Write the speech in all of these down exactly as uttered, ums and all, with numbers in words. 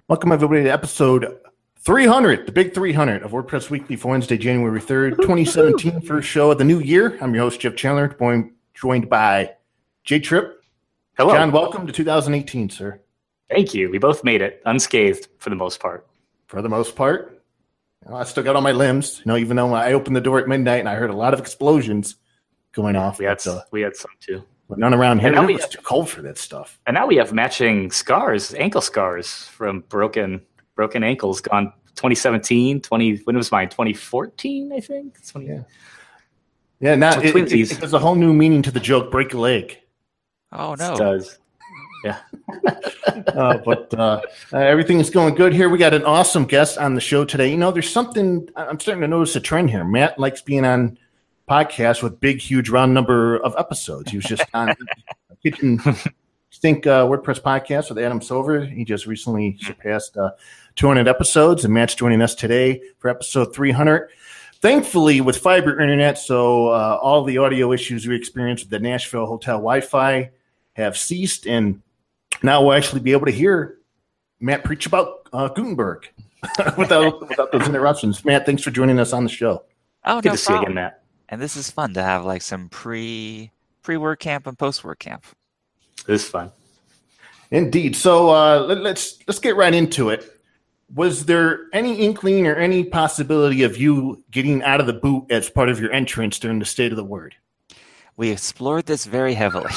Welcome, everybody, to episode three hundred, the big three hundred of WordPress Weekly for Wednesday, January third, twenty seventeen, first show of the new year. I'm your host, Jeff Chandler, joined by Jay Tripp. Hello. John, welcome to two thousand eighteen, sir. Thank you. We both made it unscathed for the most part. For the most part. You know, I still got all my limbs, you know, even though I opened the door at midnight and I heard a lot of explosions going off. We had, but, uh, we had some too. But none around here. It was have, too cold for that stuff. And now we have matching scars, ankle scars from broken broken ankles gone twenty seventeen, twenty when was mine? twenty fourteen, I think. twenty Yeah. Yeah, now it, it, it, there's a whole new meaning to the joke, break a leg. Oh, no. It does. Yeah. uh, but uh, uh, everything is going good here. We got an awesome guest on the show today. You know, there's something, I'm starting to notice a trend here. Matt likes being on podcasts with big, huge, round number of episodes. He was just on Kitchen Sink uh, WordPress podcast with Adam Silver. He just recently surpassed uh, two hundred episodes, and Matt's joining us today for episode three hundred. Thankfully, with fiber internet, so uh, all the audio issues we experienced with the Nashville hotel Wi-Fi have ceased, and now we'll actually be able to hear Matt preach about uh, Gutenberg without, without those interruptions. Matt, thanks for joining us on the show. Oh, Good no to see you problem. again, Matt. And this is fun to have like some pre pre WordCamp and post WordCamp. This is fun. Indeed. So uh, let, let's let's get right into it. Was there any inkling or any possibility of you getting out of the boot as part of your entrance during the State of the Word? We explored this very heavily.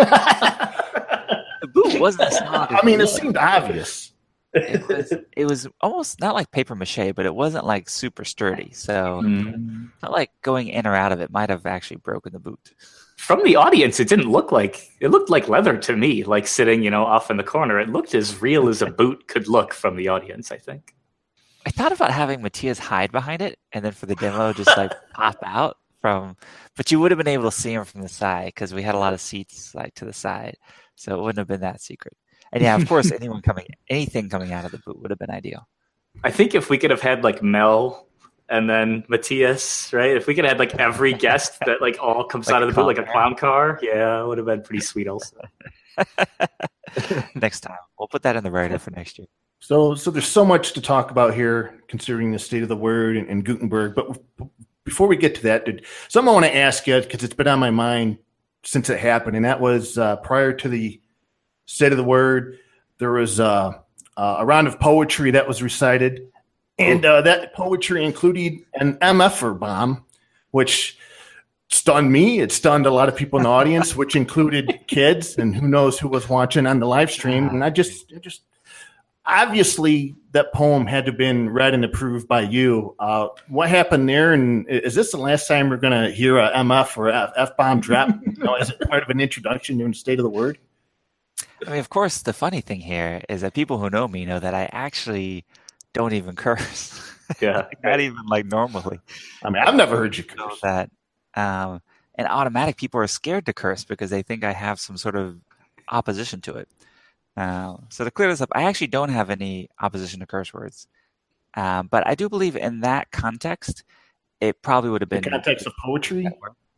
The boot wasn't as solid. I mean, it seemed obvious. It was, it was almost not like paper mache, but it wasn't like super sturdy. So Mm. not like going in or out of it might have actually broken the boot. From the audience, it didn't look like it looked like leather to me, like sitting, you know, off in the corner. It looked as real as a boot could look from the audience, I think. I thought about having Matthias hide behind it and then for the demo just like pop out from, but you would have been able to see him from the side because we had a lot of seats like to the side. So it wouldn't have been that secret. And yeah, of course, anyone coming, anything coming out of the boot would have been ideal. I think if we could have had like Mel and then Matthias, right? If we could have had like every guest that like all comes Like out a of the boot like a clown clown car, yeah, it would have been pretty sweet also. Next time. We'll put that in the writer for next year. So, so there's so much to talk about here, considering the State of the Word and, and Gutenberg. But before we get to that, dude, something I want to ask you because it's been on my mind since it happened, and that was uh, prior to the State of the Word, there was uh, uh, a round of poetry that was recited, and uh, that poetry included an M F-er bomb, which stunned me. It stunned a lot of people in the audience, which included kids, and who knows who was watching on the live stream. And I just, I just obviously that poem had to have been read and approved by you. Uh, what happened there? And is this the last time we're going to hear a M F or a F-bomb drop? You know, as part of an introduction during the State of the Word? I mean, of course, the funny thing here is that people who know me know that I actually don't even curse. Yeah. Like, not even like normally. I mean, I've never heard you So curse. that, um, and automatic people are scared to curse because they think I have some sort of opposition to it. Uh, so to clear this up, I actually don't have any opposition to curse words. Um, but I do believe in that context, it probably would have In been the context of poetry?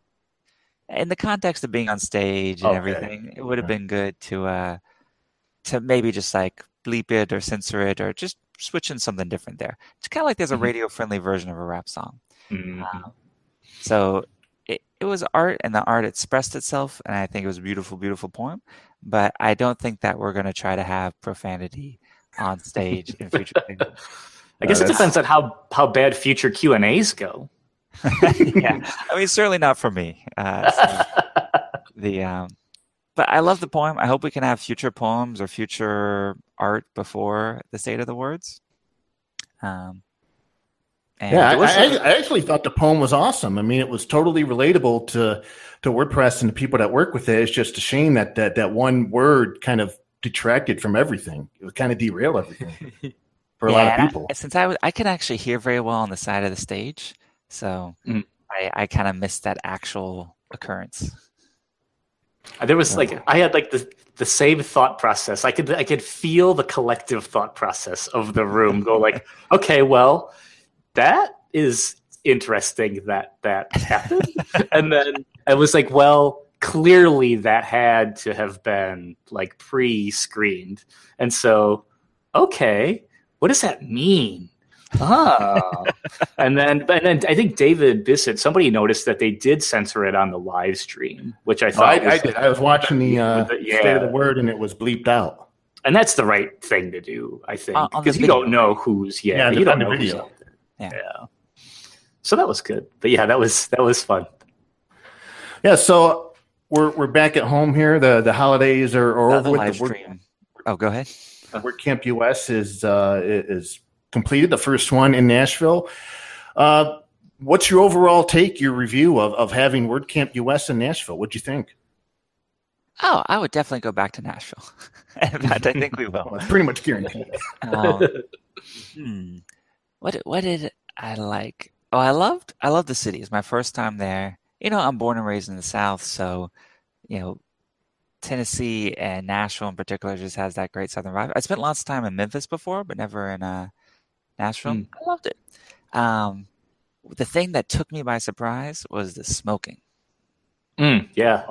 in the context of being on stage and Okay. everything, it would have Okay. been good to uh, to maybe just like bleep it or censor it or just switch in something different there. It's kind of like there's a Mhm. radio-friendly version of a rap song. Mhm. Um, so it, it was art, and the art expressed itself, and I think it was a beautiful, beautiful poem. But I don't think that we're going to try to have profanity on stage in future things. I guess Uh, it depends on how, how bad future Q and A's go. Yeah, I mean, certainly not for me. Uh, so the um, but I love the poem. I hope we can have future poems or future art before the State of the Words. Um, and Yeah, I, it was- I, I actually thought the poem was awesome. I mean, it was totally relatable to to WordPress and the people that work with it. It's just a shame that that, that one word kind of detracted from everything. It would kind of derail everything for a yeah, lot of and I- people. since I was, I can actually hear very well on the side of the stage, so Mhm. I, I kind of missed that actual occurrence. There was like I had like the the same thought process. I could I could feel the collective thought process of the room go like, okay, well, that is interesting that that happened. And then I was like, well, clearly that had to have been like pre-screened. And so okay, what does that mean? Ah, and then and then I think David Bissett, somebody noticed that they did censor it on the live stream, which I Oh, thought I, was, I did. I was watching the uh, the- yeah. State of the Word, and it was bleeped out. and that's the right thing to do, I think, On- on the because you video. don't know who's yeah, Yeah, you the- don't on the know who's video. out there. Yeah. yeah. So that was good, but yeah, that was that was fun. Yeah, so we're we're back at home here. The the holidays are, are The, over the with. live The work, stream. Oh, go ahead. Work Camp U S is uh, is completed. The first one in Nashville. Uh, what's your overall take, your review of, of having WordCamp U S in Nashville? What'd you think? Oh, I would definitely go back to Nashville. In fact, I think we will. Well, it's pretty much guaranteed. Um, hmm. What what did I like? Oh, I loved I loved the city. It's my first time there. You know, I'm born and raised in the South, so you know, Tennessee and Nashville in particular just has that great Southern vibe. I spent lots of time in Memphis before, but never in uh, Nashville. Mm. I loved it. Um, the thing that took me by surprise was the smoking. Mm, yeah,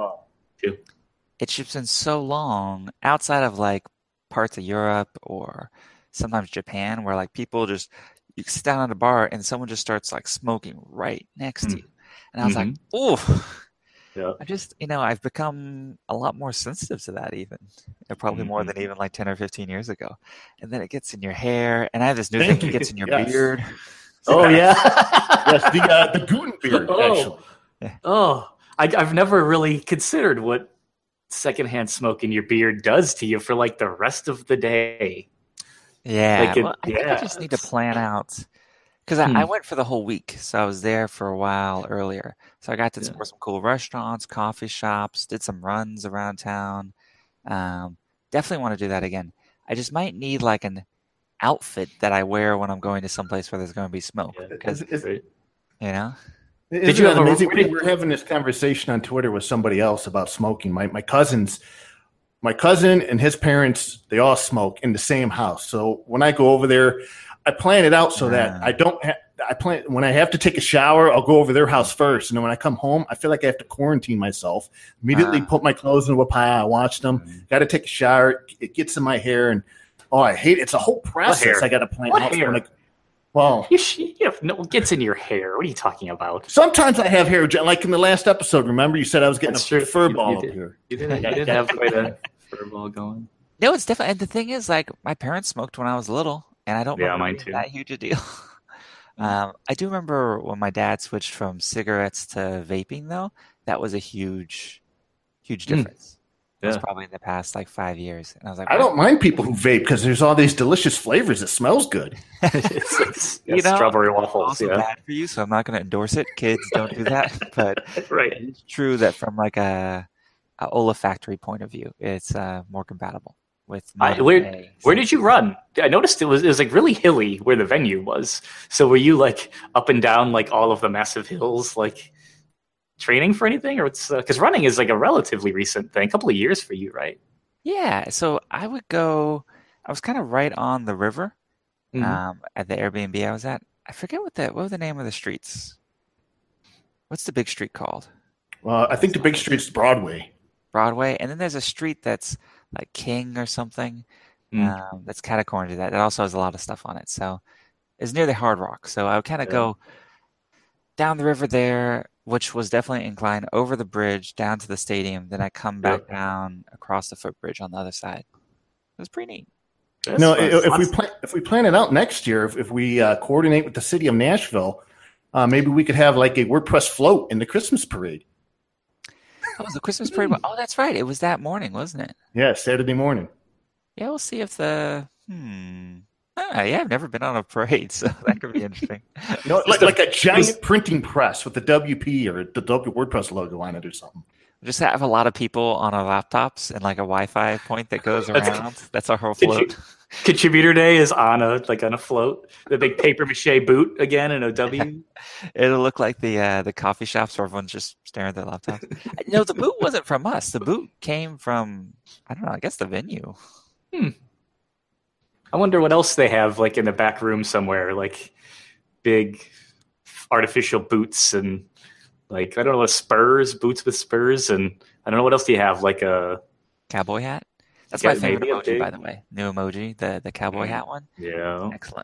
It's just been so long outside of like parts of Europe or sometimes Japan where like people just you sit down at a bar and someone just starts like smoking right next to Mm. you. And I was like, Mhm. oh, yeah. I just, you know, I've become a lot more sensitive to that even. uh, Probably more Mhm. than even like ten or fifteen years ago. And then it gets in your hair. And I have this new Thank thing, it you. gets in your Yes. beard. Oh yeah. Yes, the uh, the Gutenberg Oh. actually. Oh, I, I've never really considered what secondhand smoke in your beard does to you for like the rest of the day. Yeah, Like it- well, I think I yeah, just need to it's- plan out because I, I Hmm. went for the whole week, so I was there for a while earlier. So I got to Yeah. explore some cool restaurants, coffee shops, did some runs around town. Um, definitely want to do that again. I just might need like an outfit that I wear when I'm going to someplace where there's going to be smoke, Yeah. because Is- is- Right. you know. Did you you have a- amazing? where We did- were having this conversation on Twitter with somebody else about smoking. My my cousins, my cousin and his parents, they all smoke in the same house. So when I go over there, I plan it out so that Ah. I don't. Ha- I plan when I have to take a shower, I'll go over their house first, and then when I come home, I feel like I have to quarantine myself. Immediately Ah. put my clothes into a pile. I watch them. Mm. Got to take a shower. It gets in my hair, and oh, I hate it. It's a whole process. hair? I got to plan What out. hair? When I, well, You, sh- you have no it gets in your hair. What are you talking about? sometimes I have hair, like in the last episode. Remember, you said I was getting That's a true. fur You- ball you up did. here. You didn't, you didn't have quite a fur ball going. No, it's definitely. And the thing is, like, my parents smoked when I was little, and I don't Yeah, remember mine it being too. that huge a deal. um, I do remember when my dad switched from cigarettes to vaping, though. That was a huge, huge Mm. difference. It was Yeah. probably in the past like five years, and I was like, I wow. don't mind people who vape because there's all these delicious flavors. It smells good. it's, it's, You it's know, strawberry It's waffles. also Yeah, bad for you, so I'm not going to endorse it. Kids, don't do that. But right. it's true that from like a, a olfactory point of view, it's uh, more compatible with. I- modern where- day Where did you run? I noticed it was it was like really hilly where the venue was. So were you like up and down like all of the massive hills, like training for anything, or it's because running is like a relatively recent thing, a couple of years for you, right? Yeah, so I would go. I was kind of right on the river Mhm. um, at the Airbnb I was at. I forget what the what were the name of the streets. What's the big street called? Well, I think the big street's Broadway. Broadway, and then there's a street that's like King or something. Mm. Um, that's kind of cornered to that. That also has a lot of stuff on it. So it's near the Hard Rock. So I would kind of Yeah. go down the river there, which was definitely inclined over the bridge down to the stadium. Then I come back down across the footbridge on the other side. It was pretty neat. That's No, fun. if we Lots- plan if we plan it out next year, if, if we uh, coordinate with the city of Nashville, uh, maybe we could have like a WordPress float in the Christmas parade. Oh, it was the Christmas parade. Oh, that's right. It was that morning, wasn't it? Yeah, Saturday morning. Yeah, we'll see if the hmm. Ah, yeah, I've never been on a parade, so that could be interesting. You know, like, Just a- like a giant printing press with the W P or the W WordPress logo on it or something. Just have a lot of people on our laptops and like a Wi-Fi point that goes That's- around. That's our whole Did you- float. Contributor Day is on a like on a float. The big paper mache boot again in a W. It'll look like the uh, the coffee shops where everyone's just staring at their laptops. No, the boot wasn't from us. The boot came from I don't know. I guess the venue. I wonder what else they have like in the back room somewhere, like big artificial boots and like I don't know, spurs, boots with spurs, and I don't know what else do you have, like a Cowboy hat. That's Yeah, my favorite maybe a emoji, big- by the way. New emoji, the the cowboy Mm. hat one. Yeah. Excellent.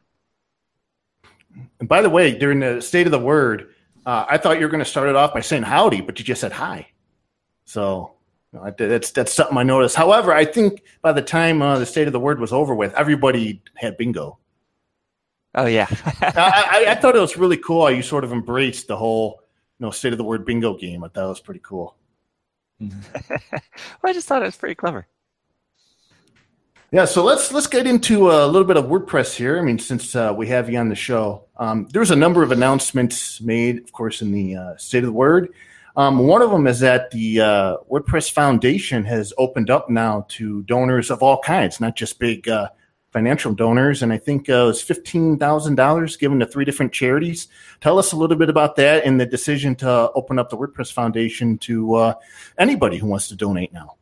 And by the way, during the state of the word, uh, I thought you were going to start it off by saying howdy, but you just said hi. So you know, I- that's that's something I noticed. However, I think by the time uh, the state of the word was over with, everybody had bingo. Oh yeah. I, I, I thought it was really cool how you sort of embraced the whole you know state of the word bingo game. I thought it was pretty cool. Well, I just thought it was pretty clever. Yeah, so let's let's get into a little bit of WordPress here. I mean, since uh, we have you on the show, um, there's a number of announcements made, of course, in the uh, State of the Word. Um, one of them is that the uh, WordPress Foundation has opened up now to donors of all kinds, not just big uh, financial donors. And I think uh, it was fifteen thousand dollars given to three different charities. Tell us a little bit about that and the decision to open up the WordPress Foundation to uh, anybody who wants to donate now.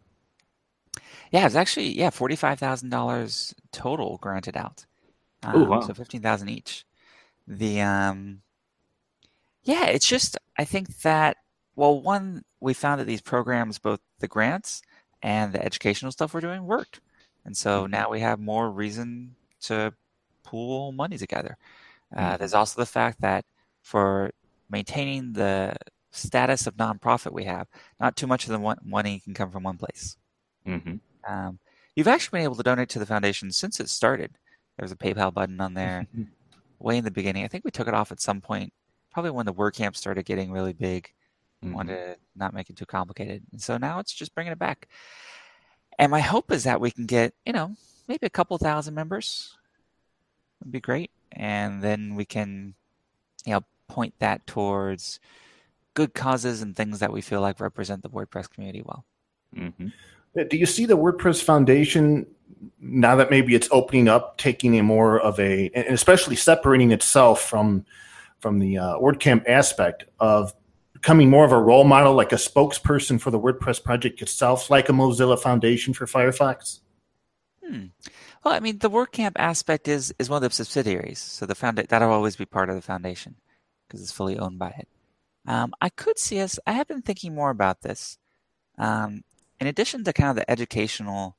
Yeah, it's actually yeah forty-five thousand dollars total granted out. Um, Oh, wow. So fifteen thousand each. The um, yeah, it's just I think that well, one we found that these programs, both the grants and the educational stuff we're doing, worked, and so now we have more reason to pool money together. Uh, there's also the fact that for maintaining the status of nonprofit we have, not too much of the one- money can come from one place. Mm-hmm. Um, you've actually been able to donate to the foundation since it started. There was a PayPal button on there way in the beginning. I think we took it off at some point, probably when the WordCamp started getting really big. Mhm. Wanted to not make it too complicated. And so now it's just bringing it back. And my hope is that we can get, you know, maybe a couple thousand members. Would be great. And then we can, you know, point that towards good causes and things that we feel like represent the WordPress community well. Mm-hmm. Do you see the WordPress Foundation, now that maybe it's opening up, taking a more of a, and especially separating itself from from the uh, WordCamp aspect of becoming more of a role model, like a spokesperson for the WordPress project itself, like a Mozilla Foundation for Firefox? Hmm. Well, I mean, the WordCamp aspect is is one of the subsidiaries, so the founda- that'll always be part of the foundation because it's fully owned by it. Um, I could see us. I have been thinking more about this. Um, in addition to kind of the educational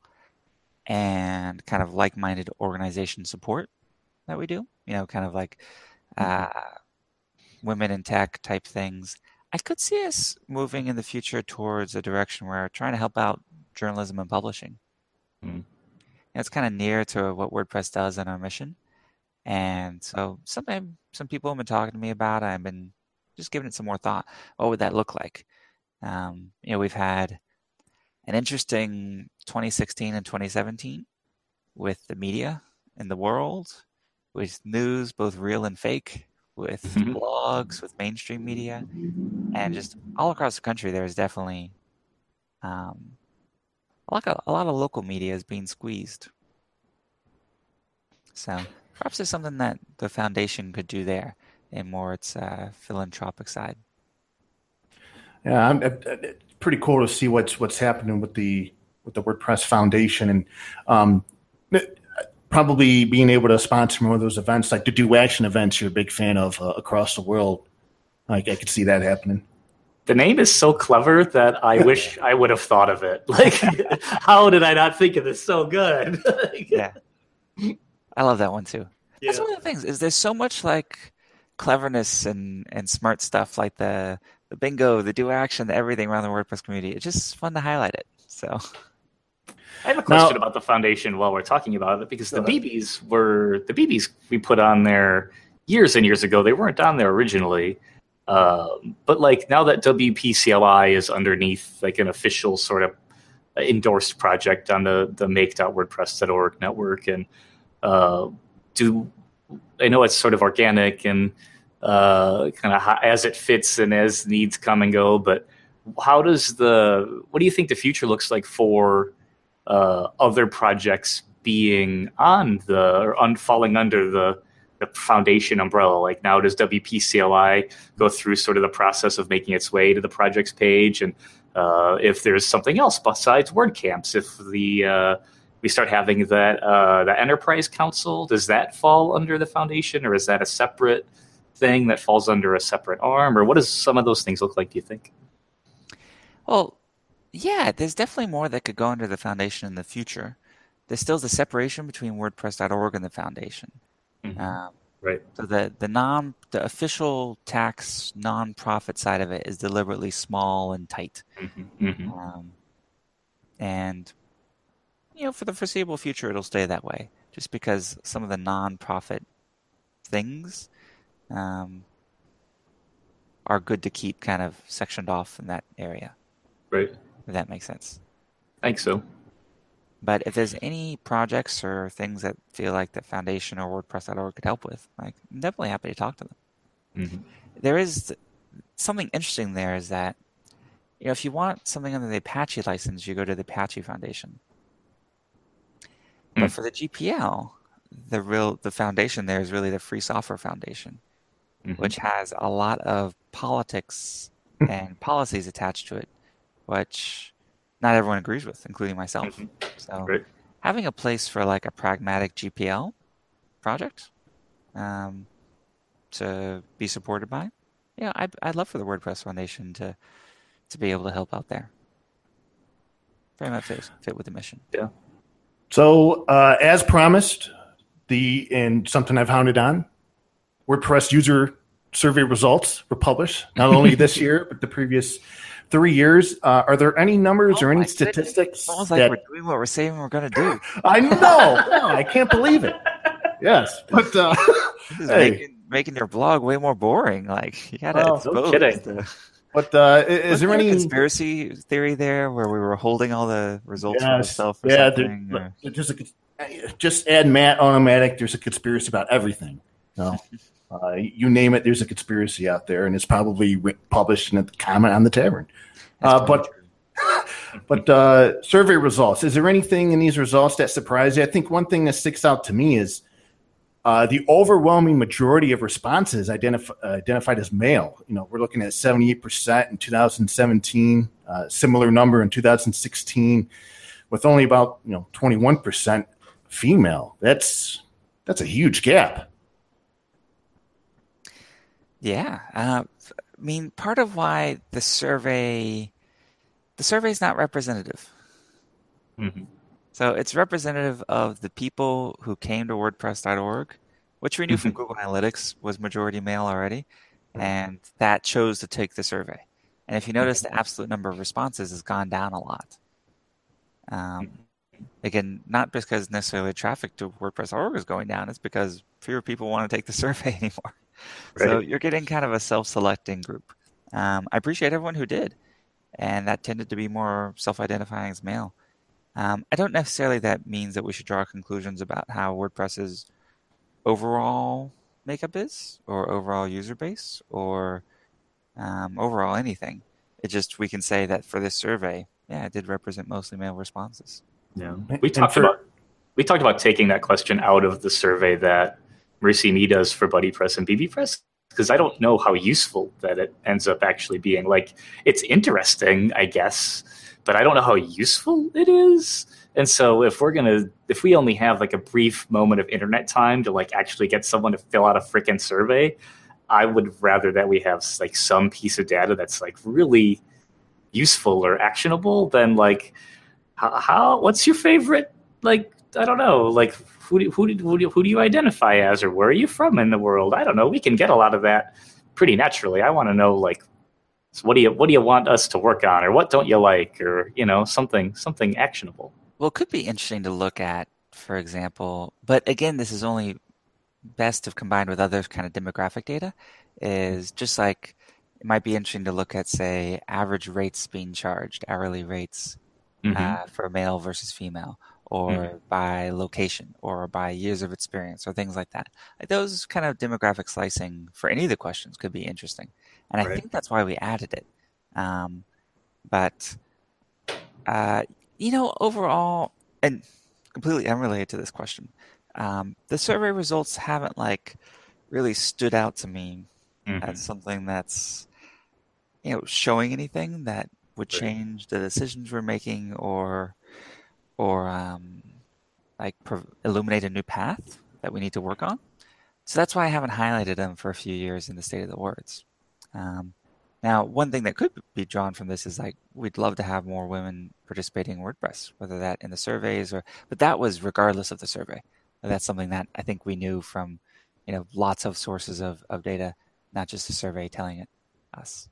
and kind of like-minded organization support that we do, you know, kind of like uh, women in tech type things, I could see us moving in the future towards a direction where we're trying to help out journalism and publishing. Mm. It's kind of near to what WordPress does in our mission. And so sometimes some people have been talking to me about it. I've been just giving it some more thought. What would that look like? Um, you know, we've had an interesting twenty sixteen and twenty seventeen with the media in the world, with news, both real and fake, with Mhm. blogs, with mainstream media, and just all across the country, there's definitely um, a lot of, a lot of local media is being squeezed. So perhaps there's something that the foundation could do there, and more its uh, philanthropic side. Yeah, I'm, it's pretty cool to see what's what's happening with the with the WordPress Foundation, and um, probably being able to sponsor more of those events, like the Do Action events. You're a big fan of uh, across the world. Like I could see that happening. The name is so clever that I wish I would have thought of it. Like, how did I not think of this so good? Yeah, I love that one too. Yeah. That's one of the things. Is there's so much like cleverness and and smart stuff, like the the bingo, the Do Action, the everything around the WordPress community. It's just fun to highlight it. So. I have a question Now- about the foundation while we're talking about it, because the Go ahead. B Bs were the B Bs we put on there years and years ago. They weren't on there originally, um, but like now that W P C L I is underneath like an official sort of endorsed project on the the make dot wordpress dot org network, and uh, do I know it's sort of organic and uh, kind of as it fits and as needs come and go, but how does the what do you think the future looks like for uh, other projects being on the or un, falling under the the foundation umbrella? Like now, does W P C L I go through sort of the process of making its way to the projects page? And uh, if there's something else besides WordCamps, if the uh, we start having that uh, the Enterprise Council, does that fall under the foundation, or is that a separate thing that falls under a separate arm? Or what does some of those things look like, do you think? Well, Yeah, there's definitely more that could go under the foundation in the future. There's still the separation between WordPress dot org and the foundation. Mm-hmm. Um, Right. so the the non the official tax nonprofit side of it is deliberately small and tight, Mm-hmm. Mm-hmm. um, and you know for the foreseeable future it'll stay that way. Just because some of the nonprofit things um, are good to keep kind of sectioned off in that area. Right. If that makes sense. I think so. But if there's any projects or things that feel like the foundation or WordPress dot org could help with, like I'm definitely happy to talk to them. Mm-hmm. There is something interesting there is that you know if you want something under the Apache license, you go to the Apache Foundation. Mm. But for the G P L, the real the foundation there is really the Free Software Foundation, Mm-hmm. which has a lot of politics and policies attached to it, which not everyone agrees with, including myself. Mm-hmm. So Right. having a place for like a pragmatic G P L project um, to be supported by, yeah, I'd, I'd love for the WordPress Foundation to to be able to help out there. Very much fit, fit with the mission. Yeah. So, uh, as promised, the and something I've hounded on, WordPress user survey results were published not only this year but the previous three years. Uh, are there any numbers Oh or any my goodness. statistics? It's almost like that, we're doing what we're saying we're going to do. I know, no, I can't believe it. Yes, but uh, This is hey, making, making your blog way more boring. Like you got to Well, expose. no kidding. The, but uh, is Wasn't there there a any conspiracy theory there where we were holding all the results for Yes, ourselves or yeah, something? there- or- there's just a, just add Matt Automatic. There's a conspiracy about everything. No, uh, you name it. There's a conspiracy out there, and it's probably writ- published in the comment on the tavern. That's Uh, totally but true. but uh, survey results. Is there anything in these results that surprised you? I think one thing that sticks out to me is uh, the overwhelming majority of responses identif- uh, identified as male. You know, we're looking at seventy-eight percent in two thousand seventeen, uh, similar number in two thousand sixteen, with only about you know twenty-one percent female. That's that's a huge gap. Yeah, uh, I mean, part of why the survey, the survey is not representative. Mm-hmm. So it's representative of the people who came to WordPress dot org, which we knew from Google Analytics was majority male already, and that chose to take the survey. And if you notice, the absolute number of responses has gone down a lot. Um, again, not because necessarily traffic to WordPress dot org is going down, it's because fewer people want to take the survey anymore. So Right. you're getting kind of a self-selecting group. Um, I appreciate everyone who did, and that tended to be more self-identifying as male. Um, I don't necessarily that means that we should draw conclusions about how WordPress's overall makeup is, or overall user base, or um, overall anything. It just we can say that for this survey, yeah, it did represent mostly male responses. Yeah. And We talked for- about we talked about taking that question out of the survey that Marcy Me does for BuddyPress and BBPress, because I don't know how useful that it ends up actually being. Like, it's interesting, I guess, but I don't know how useful it is. And so if we're gonna, if we only have like a brief moment of internet time to like actually get someone to fill out a freaking survey, I would rather that we have like some piece of data that's like really useful or actionable than like how, how what's your favorite, like, I don't know, like who do, who, do, who, do, who do you identify as, or where are you from in the world? I don't know. We can get a lot of that pretty naturally. I want to know, like, so what do you what do you want us to work on, or what don't you like, or you know, something something actionable. Well, it could be interesting to look at, for example, but again, this is only best if combined with other kind of demographic data, is just like it might be interesting to look at, say, average rates being charged, hourly rates Mm-hmm. uh, for male versus female, or Mhm. by location, or by years of experience, or things like that. Like those kind of demographic slicing for any of the questions could be interesting, and I Right. think that's why we added it. Um, but uh, you know, overall, and completely unrelated to this question, um, the survey results haven't like really stood out to me Mhm. as something that's you know showing anything that would Right. change the decisions we're making, or or um, like pro- illuminate a new path that we need to work on. So that's why I haven't highlighted them for a few years in the State of the Words. Um, Now, one thing that could be drawn from this is like we'd love to have more women participating in WordPress, whether that in the surveys or, but that was regardless of the survey. And that's something that I think we knew from, you know, lots of sources of, of data, not just the survey telling it us.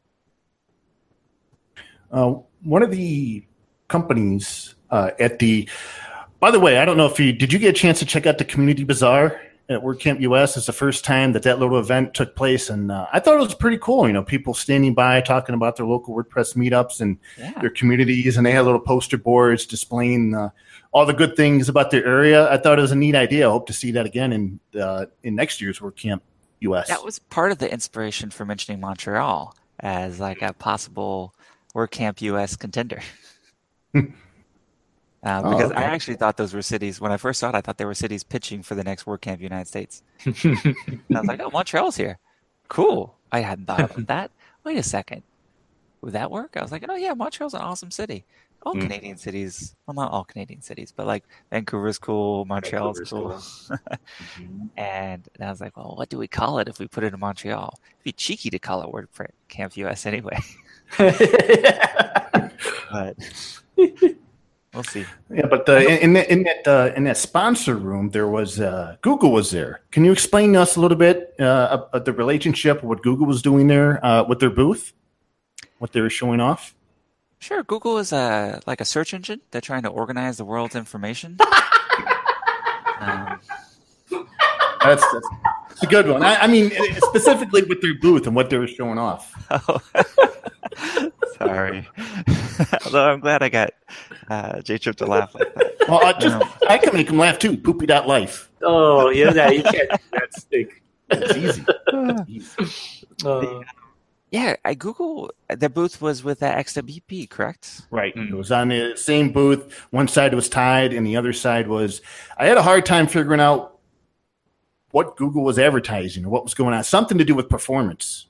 Uh, one of the companies uh, at the, by the way, I don't know if you, did you get a chance to check out the Community Bazaar at WordCamp U S? It's the first time that that little event took place. And uh, I thought it was pretty cool. You know, people standing by talking about their local WordPress meetups and yeah. their communities. And they had little poster boards displaying uh, all the good things about their area. I thought it was a neat idea. I hope to see that again in uh, in next year's WordCamp U S. That was part of the inspiration for mentioning Montreal as like a possible WordCamp U S contender. Uh, because oh, okay. I actually thought those were cities. When I first saw it, I thought they were cities pitching for the next WordCamp United States. And I was like, oh, Montreal's here. Cool. I hadn't thought about that. Wait a second. Would that work? I was like, oh, yeah, Montreal's an awesome city. All mm. Canadian cities, well, not all Canadian cities, but like Vancouver's cool, Montreal's Vancouver's cool. cool. and, and I was like, well, what do we call it if we put it in Montreal? It'd be cheeky to call it WordCamp U S anyway. But... We'll see. Yeah, but uh, in, in that in that, uh, in that sponsor room, there was uh, Google was there. Can you explain to us a little bit uh, of the relationship, what Google was doing there uh, with their booth, what they were showing off? Sure. Google is a like a search engine. They're trying to organize the world's information. um, that's, that's, that's a good one. I, I mean, specifically with their booth and what they were showing off. Oh. Sorry. Although I'm glad I got uh, J-Trip to laugh like that. Well, I, just, I can make him laugh too. Poopy dot life. Oh, yeah, no, you can't. That's big. It's easy. easy. Uh, yeah, I Google, the booth was with uh, X W P, correct? Right. Mm-hmm. It was on the same booth. One side was Tide and the other side was, I had a hard time figuring out what Google was advertising or what was going on. Something to do with performance.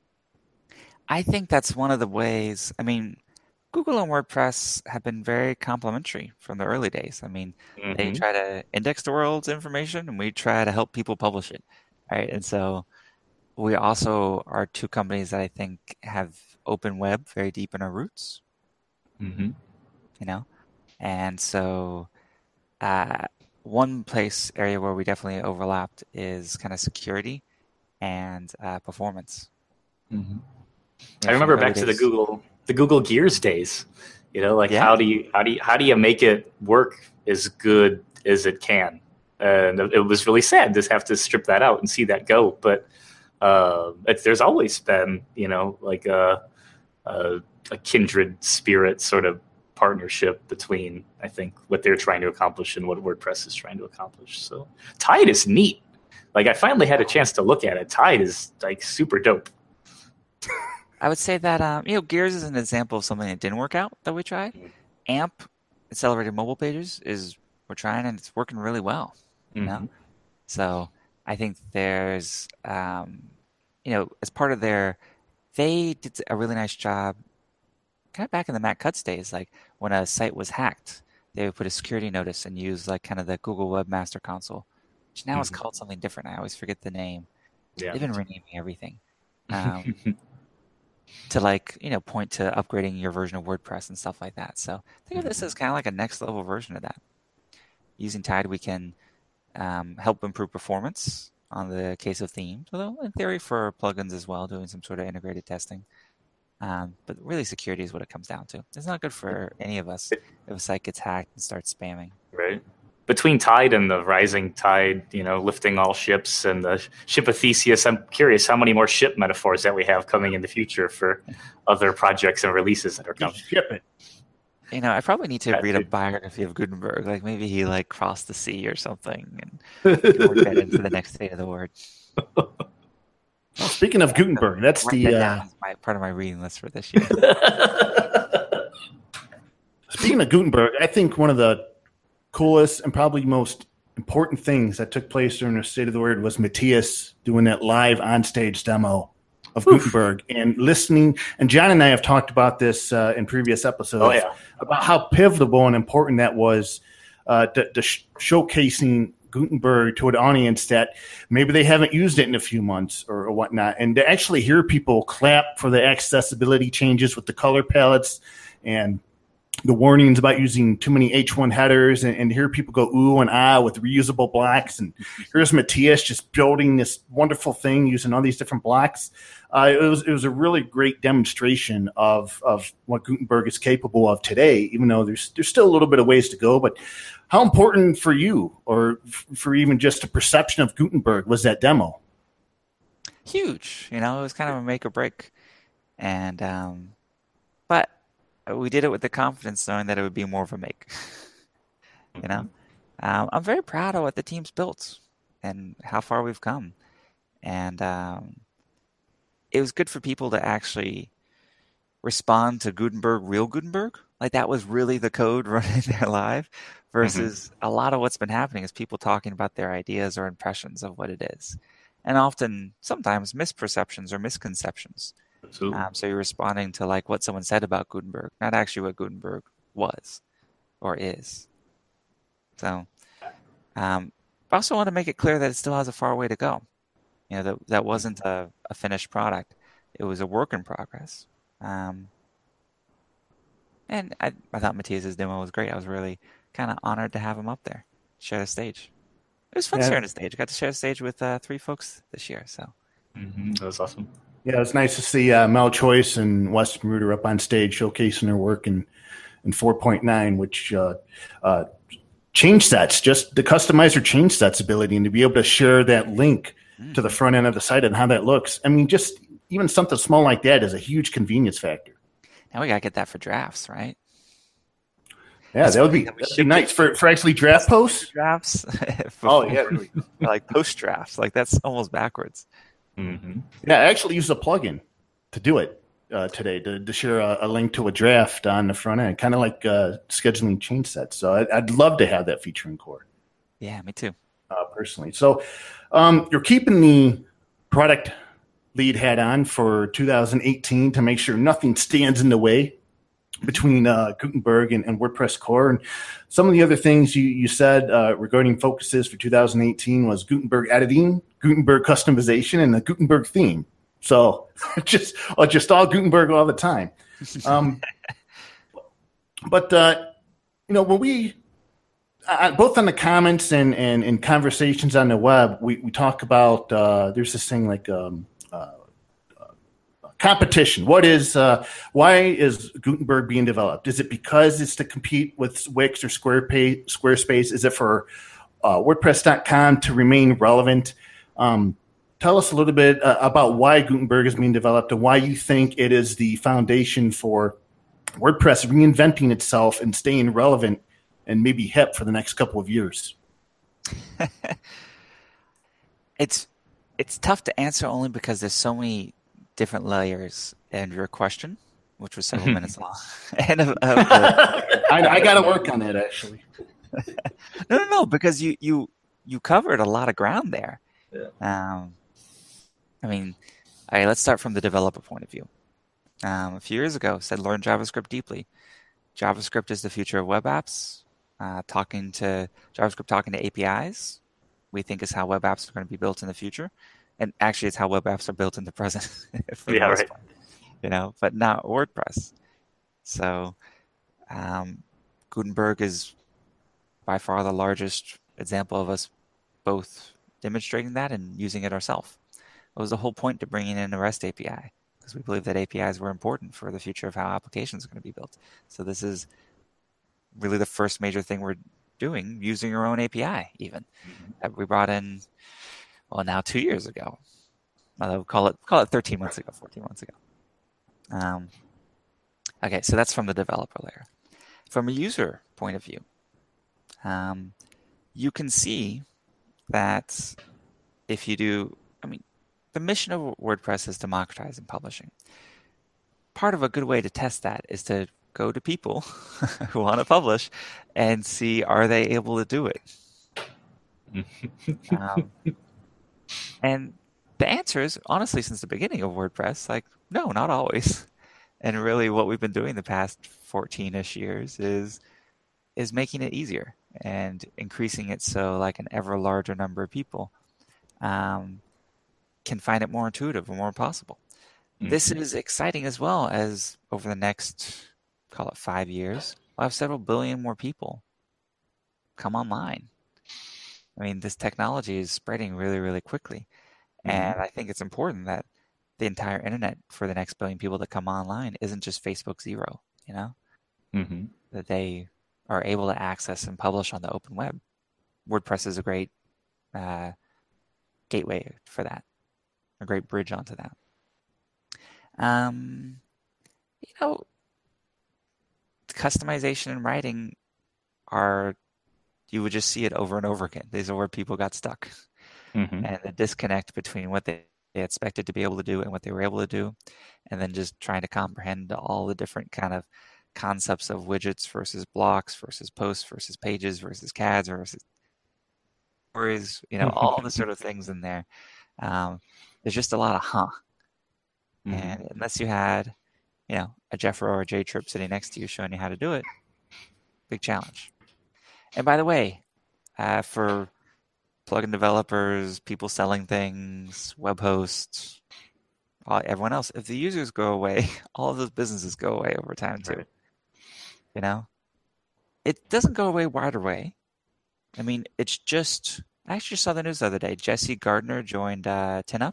I think that's one of the ways. I mean, Google and WordPress have been very complementary from the early days. I mean, mm-hmm. they try to index the world's information, and we try to help people publish it, right? And so we also are two companies that I think have open web very deep in our roots, mm-hmm. you know? And so uh, one place area where we definitely overlapped is kind of security and uh, performance. Mm-hmm. I remember back to the Google, the Google Gears days. You know, like yeah. how do you how do you how do you make it work as good as it can? And it was really sad to have to strip that out and see that go. But uh, it's, there's always been, you know, like a, a a kindred spirit sort of partnership between, I think, what they're trying to accomplish and what WordPress is trying to accomplish. So Tide is neat. Like I finally had a chance to look at it. Tide is like super dope. I would say that, um, you know, Gears is an example of something that didn't work out that we tried. A M P, Accelerated Mobile Pages, is we're trying and it's working really well. You mm-hmm. know, so I think there's, um, you know, as part of their, they did a really nice job, kind of back in the Matt Cutts days, like when a site was hacked, they would put a security notice and use like kind of the Google Webmaster Console, which now mm-hmm. is called something different. I always forget the name. Yeah. They've been renaming everything. Um, to like, you know, point to upgrading your version of WordPress and stuff like that. So think of this as kind of like a next level version of that. Using Tide, we can um, help improve performance on the case of themes, although in theory for plugins as well, doing some sort of integrated testing. Um, but really security is what it comes down to. It's not good for any of us if a site gets hacked and starts spamming. Right. Between Tide and the rising tide, you know, lifting all ships and the ship of Theseus, I'm curious how many more ship metaphors that we have coming in the future for other projects and releases that are coming. Ship it. You know, I probably need to that read too. a biography of Gutenberg. Like maybe he like crossed the sea or something and work that into the next state of the word. Well, speaking of Gutenberg, that's the that uh, my, part of my reading list for this year. Speaking of Gutenberg, I think one of the coolest and probably most important things that took place during the State of the Word was Matthias doing that live onstage demo of Oof. Gutenberg and listening. And John and I have talked about this uh, in previous episodes oh, yeah. about how pivotal and important that was uh, to, to sh- showcasing Gutenberg to an audience that maybe they haven't used it in a few months or, or whatnot, and to actually hear people clap for the accessibility changes with the color palettes and the warnings about using too many H one headers, and, and hear people go ooh and ah with reusable blocks, and here's Matthias just building this wonderful thing using all these different blocks. Uh, it was it was a really great demonstration of of what Gutenberg is capable of today, even though there's there's still a little bit of ways to go. But how important for you, or f- for even just a perception of Gutenberg, was that demo? Huge. You know, it was kind of a make or break, and um, but we did it with the confidence, knowing that it would be more of a make. You know, um, I'm very proud of what the team's built and how far we've come, and um, it was good for people to actually respond to Gutenberg, real Gutenberg. Like that was really the code running there live, versus mm-hmm. a lot of what's been happening is people talking about their ideas or impressions of what it is, and often, sometimes, misperceptions or misconceptions. Um, so you're responding to like what someone said about Gutenberg, not actually what Gutenberg was or is. So um, I also want to make it clear that it still has a far way to go. You know, that that wasn't a, a finished product. It was a work in progress. Um, and I, I thought Matthias's demo was great. I was really kind of honored to have him up there, share the stage. It was fun yeah. sharing the stage. I got to share the stage with uh, three folks this year. So mm-hmm. That was awesome. Yeah, it's nice to see uh, Mel Choice and Weston Reuter up on stage showcasing their work in, in four point nine, which uh, uh, change sets, just the customizer change sets ability, and to be able to share that link mm. to the front end of the site and how that looks. I mean, just even something small like that is a huge convenience factor. Now we got to get that for drafts, right? Yeah, That's that would be, that'd be nice for, for actually draft posts. Drafts. Oh, yeah. Really. Like post drafts. Like that's almost backwards. Mm-hmm. Yeah, I actually used a plugin to do it uh, today to, to share a, a link to a draft on the front end, kind of like uh, scheduling change sets. So I'd, I'd love to have that feature in Core. Yeah, me too. Uh, personally. So um, you're keeping the product lead hat on for two thousand eighteen to make sure nothing stands in the way between uh, Gutenberg and, and WordPress Core. And some of the other things you, you said uh, regarding focuses for two thousand eighteen was Gutenberg editing, Gutenberg customization, and the Gutenberg theme. So just uh, just all Gutenberg all the time. Um, but, uh, you know, when we, uh, both on the comments and, and, and conversations on the web, we, we talk about, uh, there's this thing like, um, uh, competition. What is, uh, why is Gutenberg being developed? Is it because it's to compete with Wix or Squarespace? Squarespace? Is it for uh, WordPress dot com to remain relevant? Um, tell us a little bit uh, about why Gutenberg is being developed and why you think it is the foundation for WordPress reinventing itself and staying relevant and maybe hip for the next couple of years. it's it's tough to answer only because there's so many different layers and your question, which was several minutes long. and of, of the, I, I got to work on that actually. no, no, no, because you you you covered a lot of ground there. Yeah. Um, I mean, all right, let's start from the developer point of view. Um, a few years ago, said learn JavaScript deeply. JavaScript is the future of web apps. Uh, talking to JavaScript, talking to A P Is, we think is how web apps are going to be built in the future. And actually, it's how web apps are built in the present. for yeah, the most right. part, you know, but not WordPress. So um, Gutenberg is by far the largest example of us both demonstrating that and using it ourselves. It was the whole point to bringing in a REST A P I, because we believe that A P Is were important for the future of how applications are going to be built. So this is really the first major thing we're doing, using our own A P I even. Mm-hmm. That we brought in, well, now two years ago. I'll call it call it thirteen months ago, fourteen months ago. Um, okay, so that's from the developer layer. From a user point of view, um, you can see that if you do, I mean, the mission of WordPress is democratizing publishing. Part of a good way to test that is to go to people who want to publish and see, are they able to do it? um, and the answer is, honestly, since the beginning of WordPress, like, no, not always. And really what we've been doing the past fourteen-ish years is is making it easier and increasing it so like an ever larger number of people um, can find it more intuitive and more possible. Mm-hmm. This is exciting as well as over the next, call it five years, we'll have several billion more people come online. I mean, this technology is spreading really, really quickly. Mm-hmm. And I think it's important that the entire internet for the next billion people that come online isn't just Facebook zero, you know, mm-hmm. that they are able to access and publish on the open web. WordPress is a great uh, gateway for that, a great bridge onto that. Um, you know, customization and writing are, you would just see it over and over again. These are where people got stuck. Mm-hmm. And the disconnect between what they, they expected to be able to do and what they were able to do, and then just trying to comprehend all the different kind of concepts of widgets versus blocks versus posts versus pages versus C A Ds versus stories, you know, all the sort of things in there. Um, there's just a lot of huh. Mm-hmm. And unless you had, you know, a Jeffro or a J-Trip sitting next to you showing you how to do it, big challenge. And by the way, uh, for plugin developers, people selling things, web hosts, all, everyone else, if the users go away, all of those businesses go away over time too. Right. You know, it doesn't go away right away. I mean, it's just, I actually saw the news the other day. Jesse Gardner joined uh, TinUp.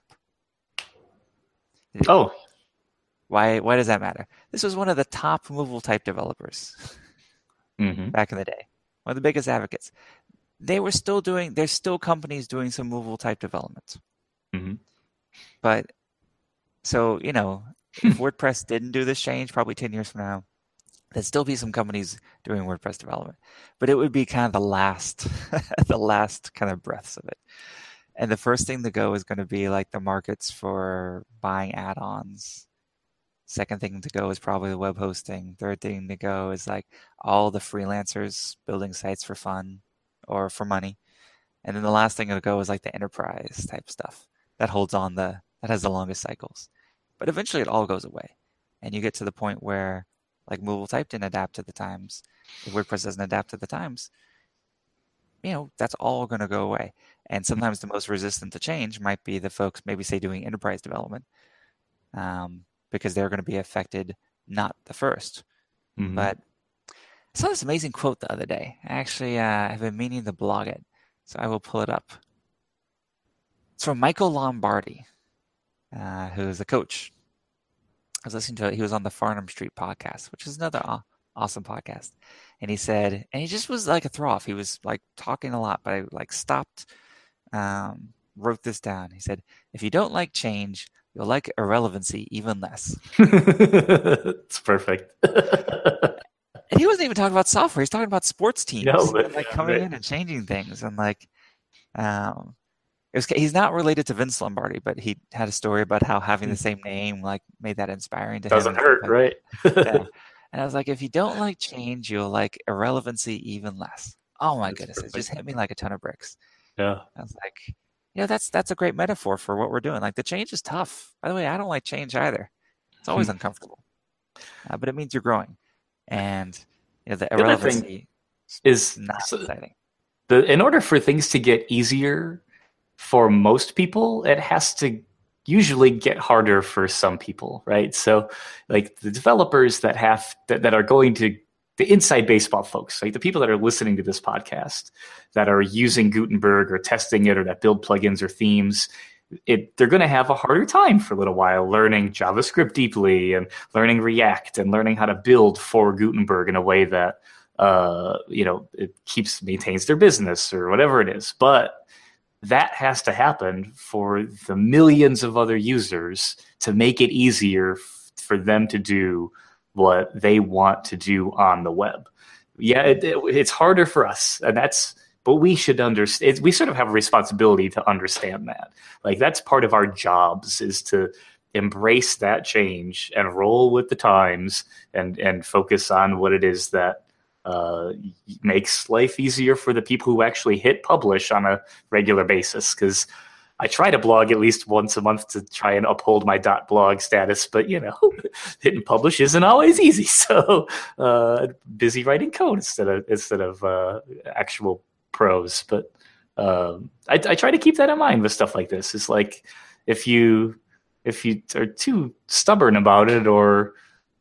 Oh. Why, why does that matter? This was one of the top movable type developers mm-hmm. back in the day. One of the biggest advocates. They were still doing, there's still companies doing some movable type development. Mm-hmm. But, so, you know, if WordPress didn't do this change, probably ten years from now, there'd still be some companies doing WordPress development. But it would be kind of the last, the last kind of breaths of it. And the first thing to go is going to be like the markets for buying add-ons. Second thing to go is probably the web hosting. Third thing to go is like all the freelancers building sites for fun or for money. And then the last thing to go is like the enterprise type stuff that holds on the, that has the longest cycles. But eventually it all goes away. And you get to the point where like movable type didn't adapt to the times. If WordPress doesn't adapt to the times, you know, that's all going to go away. And sometimes the most resistant to change might be the folks maybe say doing enterprise development. Um, because they're going to be affected, not the first. Mm-hmm. But I saw this amazing quote the other day. I actually uh, have been meaning to blog it, so I will pull it up. It's from Michael Lombardi, uh, who is a coach. I was listening to it. He was on the Farnham Street podcast, which is another aw- awesome podcast. And he said, and he just was like a throw off. He was like talking a lot, but I like stopped, um, wrote this down. He said, if you don't like change, you'll like irrelevancy even less. It's perfect. And he wasn't even talking about software. He's talking about sports teams, no, but, and, like coming right. in and changing things. And like, um, it was, he's not related to Vince Lombardi, but he had a story about how having the same name like made that inspiring to Doesn't him. Doesn't hurt, like, right? Yeah. And I was like, if you don't like change, you'll like irrelevancy even less. Oh my That's goodness, perfect. It just hit me like a ton of bricks. Yeah. I was like, you know, that's that's a great metaphor for what we're doing. Like the change is tough. By the way, I don't like change either. It's always uncomfortable, uh, but it means you're growing. And you know, the, the irrelevancy is not so exciting. The in order for things to get easier for most people, it has to usually get harder for some people, right? So, like the developers that have that, that are going to the inside baseball folks, like the people that are listening to this podcast, that are using Gutenberg or testing it or that build plugins or themes, it, they're going to have a harder time for a little while learning JavaScript deeply and learning React and learning how to build for Gutenberg in a way that, uh, you know, it keeps, maintains their business or whatever it is. But that has to happen for the millions of other users to make it easier f- for them to do what they want to do on the web. Yeah, it, it, it's harder for us, and that's, but we should understand, we sort of have a responsibility to understand that. Like that's part of our jobs, is to embrace that change and roll with the times and, and focus on what it is that uh, makes life easier for the people who actually hit publish on a regular basis. Because I try to blog at least once a month to try and uphold my .blog status, but you know, hitting publish isn't always easy. So uh, busy writing code instead of instead of uh, actual prose. But um, I, I try to keep that in mind with stuff like this. It's like if you if you are too stubborn about it, or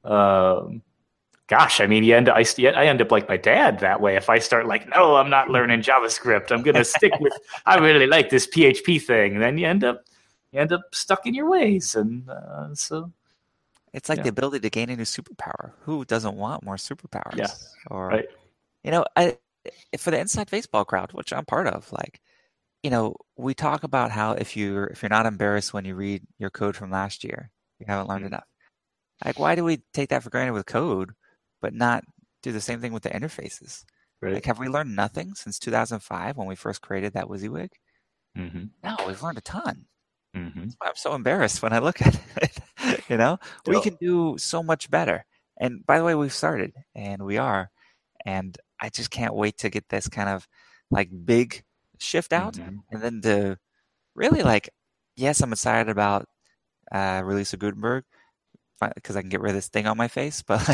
um, gosh, I mean, you end up, I, I end up like my dad that way. If I start like, no, I'm not learning JavaScript. I'm going to stick with, I really like this P H P thing. And then you end up, you end up stuck in your ways. And uh, so. It's like yeah. the ability to gain a new superpower. Who doesn't want more superpowers? Yeah. Or, right. you know, I, for the Inside Baseball crowd, which I'm part of, like, you know, we talk about how if you're, if you're not embarrassed when you read your code from last year, you haven't learned mm-hmm. enough. Like, why do we take that for granted with code, but not do the same thing with the interfaces? Right. Like, have we learned nothing since two thousand five when we first created that WYSIWYG? Mm-hmm. No, we've learned a ton. Mm-hmm. That's why I'm so embarrassed when I look at it. You know, we can do so much better. And by the way, we've started, and we are. And I just can't wait to get this kind of like big shift out, mm-hmm. and then to really like, yes, I'm excited about uh, release of Gutenberg, because I can get rid of this thing on my face, but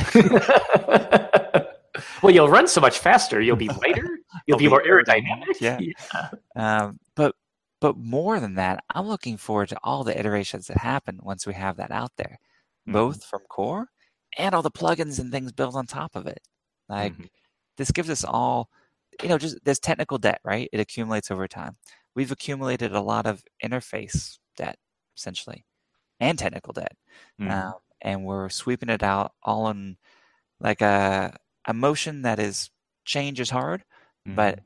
like, well, you'll run so much faster. You'll be lighter. You'll be, be more aerodynamic. Yeah. yeah. Um, but but more than that, I'm looking forward to all the iterations that happen once we have that out there, mm-hmm. both from core and all the plugins and things built on top of it. Like mm-hmm. this gives us all, you know, just there's technical debt, right? It accumulates over time. We've accumulated a lot of interface debt, essentially, and technical debt. Mm-hmm. Um, and we're sweeping it out all in like a, a motion that is change is hard, mm-hmm. but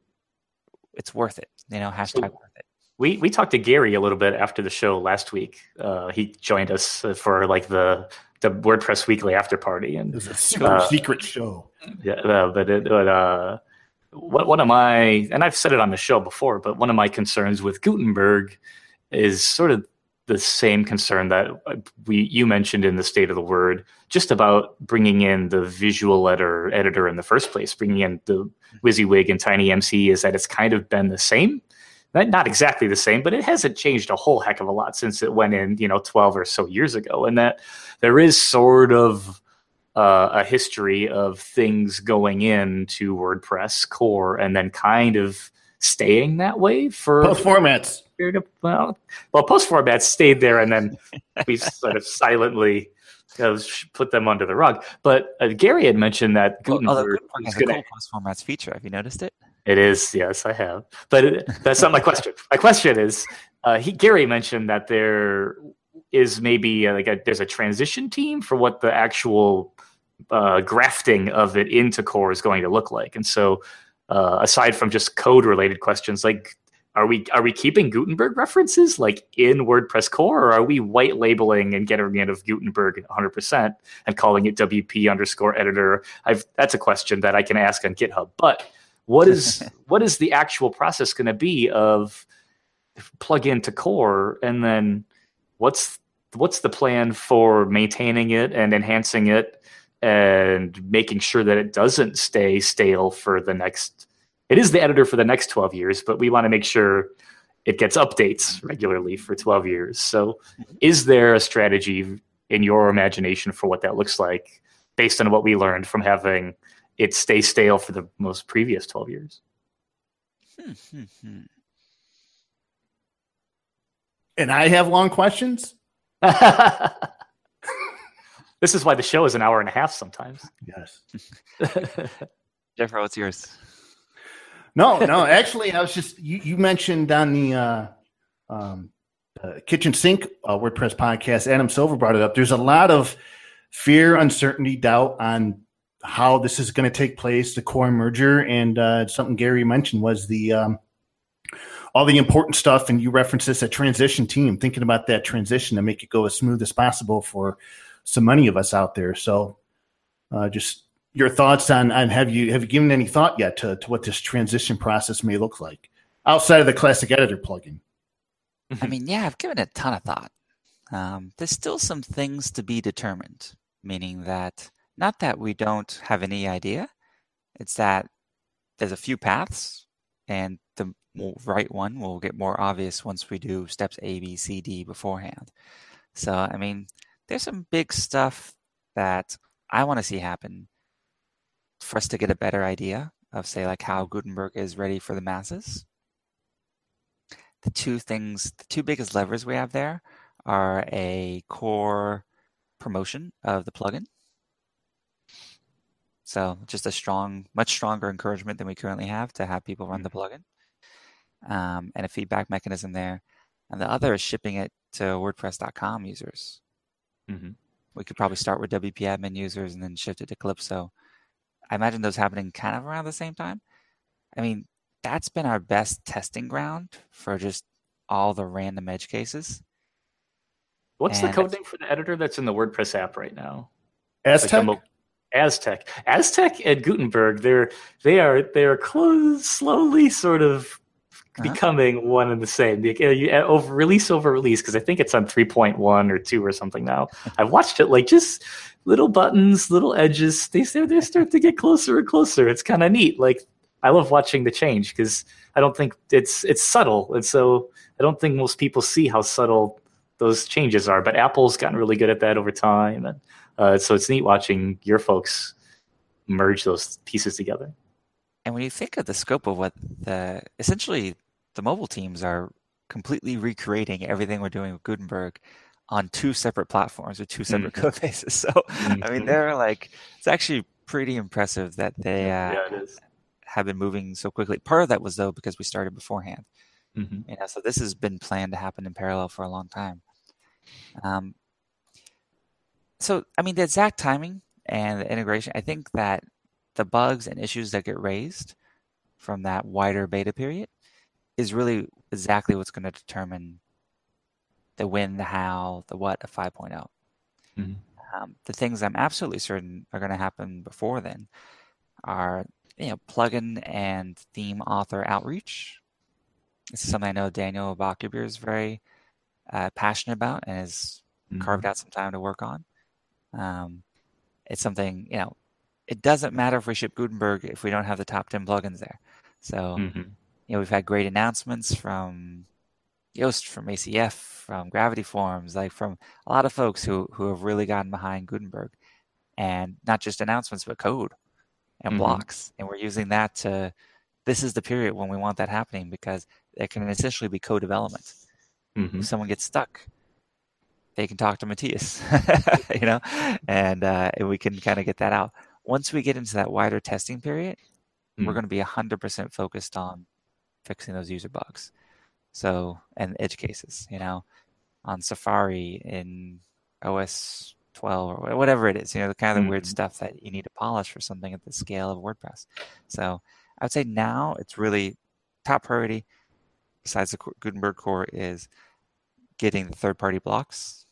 it's worth it. You know, hashtag so worth it. We we talked to Gary a little bit after the show last week. Uh, he joined us for like the the WordPress Weekly after party, and it was a super uh, secret show. Yeah, uh, but it, but uh, what one of my and I've said it on the show before, but one of my concerns with Gutenberg is sort of the same concern that we you mentioned in the State of the Word, just about bringing in the visual editor editor in the first place, bringing in the WYSIWYG and TinyMC, is that it's kind of been the same, not, not exactly the same, but it hasn't changed a whole heck of a lot since it went in, you know, twelve or so years ago, and that there is sort of uh, a history of things going into WordPress core and then kind of staying that way for both formats. Well, well, post formats stayed there, and then we sort of silently uh, put them under the rug. But uh, Gary had mentioned that Gutenberg oh, is going to post formats feature. Have you noticed it? It is, yes, I have. But it, that's not my question. My question is, uh, he, Gary mentioned that there is maybe a, like a, there's a transition team for what the actual uh, grafting of it into core is going to look like, and so. Uh, aside from just code-related questions, like are we are we keeping Gutenberg references like in WordPress core, or are we white labeling and getting rid of Gutenberg one hundred percent and calling it W P underscore editor? I've that's a question that I can ask on GitHub. But what is what is the actual process going to be of plug into core, and then what's what's the plan for maintaining it and enhancing it? And making sure that it doesn't stay stale for the next, it is the editor for the next twelve years, but we want to make sure it gets updates regularly for twelve years. So is there a strategy in your imagination for what that looks like based on what we learned from having it stay stale for the most previous twelve years? And I have long questions? This is why the show is an hour and a half sometimes. Yes. Jeffrey, what's yours? No, no. Actually, I was just you, you mentioned on the uh, um, uh, Kitchen Sink uh, WordPress podcast, Adam Silver brought it up. There's a lot of fear, uncertainty, doubt on how this is going to take place, the core merger, and uh, something Gary mentioned was the um, all the important stuff, and you referenced this, a transition team, thinking about that transition to make it go as smooth as possible for so many of us out there. So uh, just your thoughts on, on have you have you given any thought yet to, to what this transition process may look like outside of the classic editor plugin? I mean, yeah, I've given it a ton of thought. Um, there's still some things to be determined, meaning that not that we don't have any idea, it's that there's a few paths, and the we'll write one will get more obvious once we do steps A, B, C, D beforehand. So, I mean, there's some big stuff that I want to see happen for us to get a better idea of, say, like how Gutenberg is ready for the masses. The two things, the two biggest levers we have there are a core promotion of the plugin. So just a strong, much stronger encouragement than we currently have to have people run the plugin, um, and a feedback mechanism there. And the other is shipping it to WordPress dot com users. Mm-hmm. We could probably start with W P admin users and then shift it to Calypso. I imagine those happening kind of around the same time. I mean, that's been our best testing ground for just all the random edge cases. What's And the code name for the editor that's in the WordPress app right now? Aztec? Like the mo- Aztec. Aztec and Gutenberg, they're they are they are close, slowly sort of Uh-huh. becoming one and the same. The, uh, you, uh, over release over release, because I think it's on three point one or two or something now. I've watched it like just little buttons, little edges. They they start to get closer and closer. It's kind of neat. Like I love watching the change because I don't think it's it's subtle, and so I don't think most people see how subtle those changes are. But Apple's gotten really good at that over time, and uh, so it's neat watching your folks merge those pieces together. And when you think of the scope of what the essentially the mobile teams are completely recreating everything we're doing with Gutenberg on two separate platforms with two separate Mm-hmm. code bases. So mm-hmm. I mean, they're like, it's actually pretty impressive that they uh, yeah, it is. have been moving so quickly. Part of that was though because we started beforehand. Mm-hmm. You know, so this has been planned to happen in parallel for a long time. Um, so I mean, the exact timing and the integration, I think that the bugs and issues that get raised from that wider beta period is really exactly what's going to determine the when, the how, the what of five point oh. Mm-hmm. Um, the things I'm absolutely certain are going to happen before then are, you know, plugin and theme author outreach. This is something I know Daniel Bachhuber is very uh, passionate about and has mm-hmm. carved out some time to work on. Um, it's something, you know, it doesn't matter if we ship Gutenberg if we don't have the top ten plugins there. So, mm-hmm. you know, we've had great announcements from Yoast, from A C F, from Gravity Forms, like from a lot of folks who, who have really gotten behind Gutenberg, and not just announcements, but code and mm-hmm. blocks. And we're using that to, this is the period when we want that happening because it can essentially be code development. Mm-hmm. If someone gets stuck, they can talk to Matthias, you know, and, uh, and we can kind of get that out. Once we get into that wider testing period, mm-hmm. we're going to be one hundred percent focused on fixing those user bugs. So, and edge cases, you know, on Safari, in O S twelve, or whatever it is, you know, the kind of the mm-hmm. weird stuff that you need to polish for something at the scale of WordPress. So I would say now it's really top priority, besides the Gutenberg core, is getting the third-party blocks.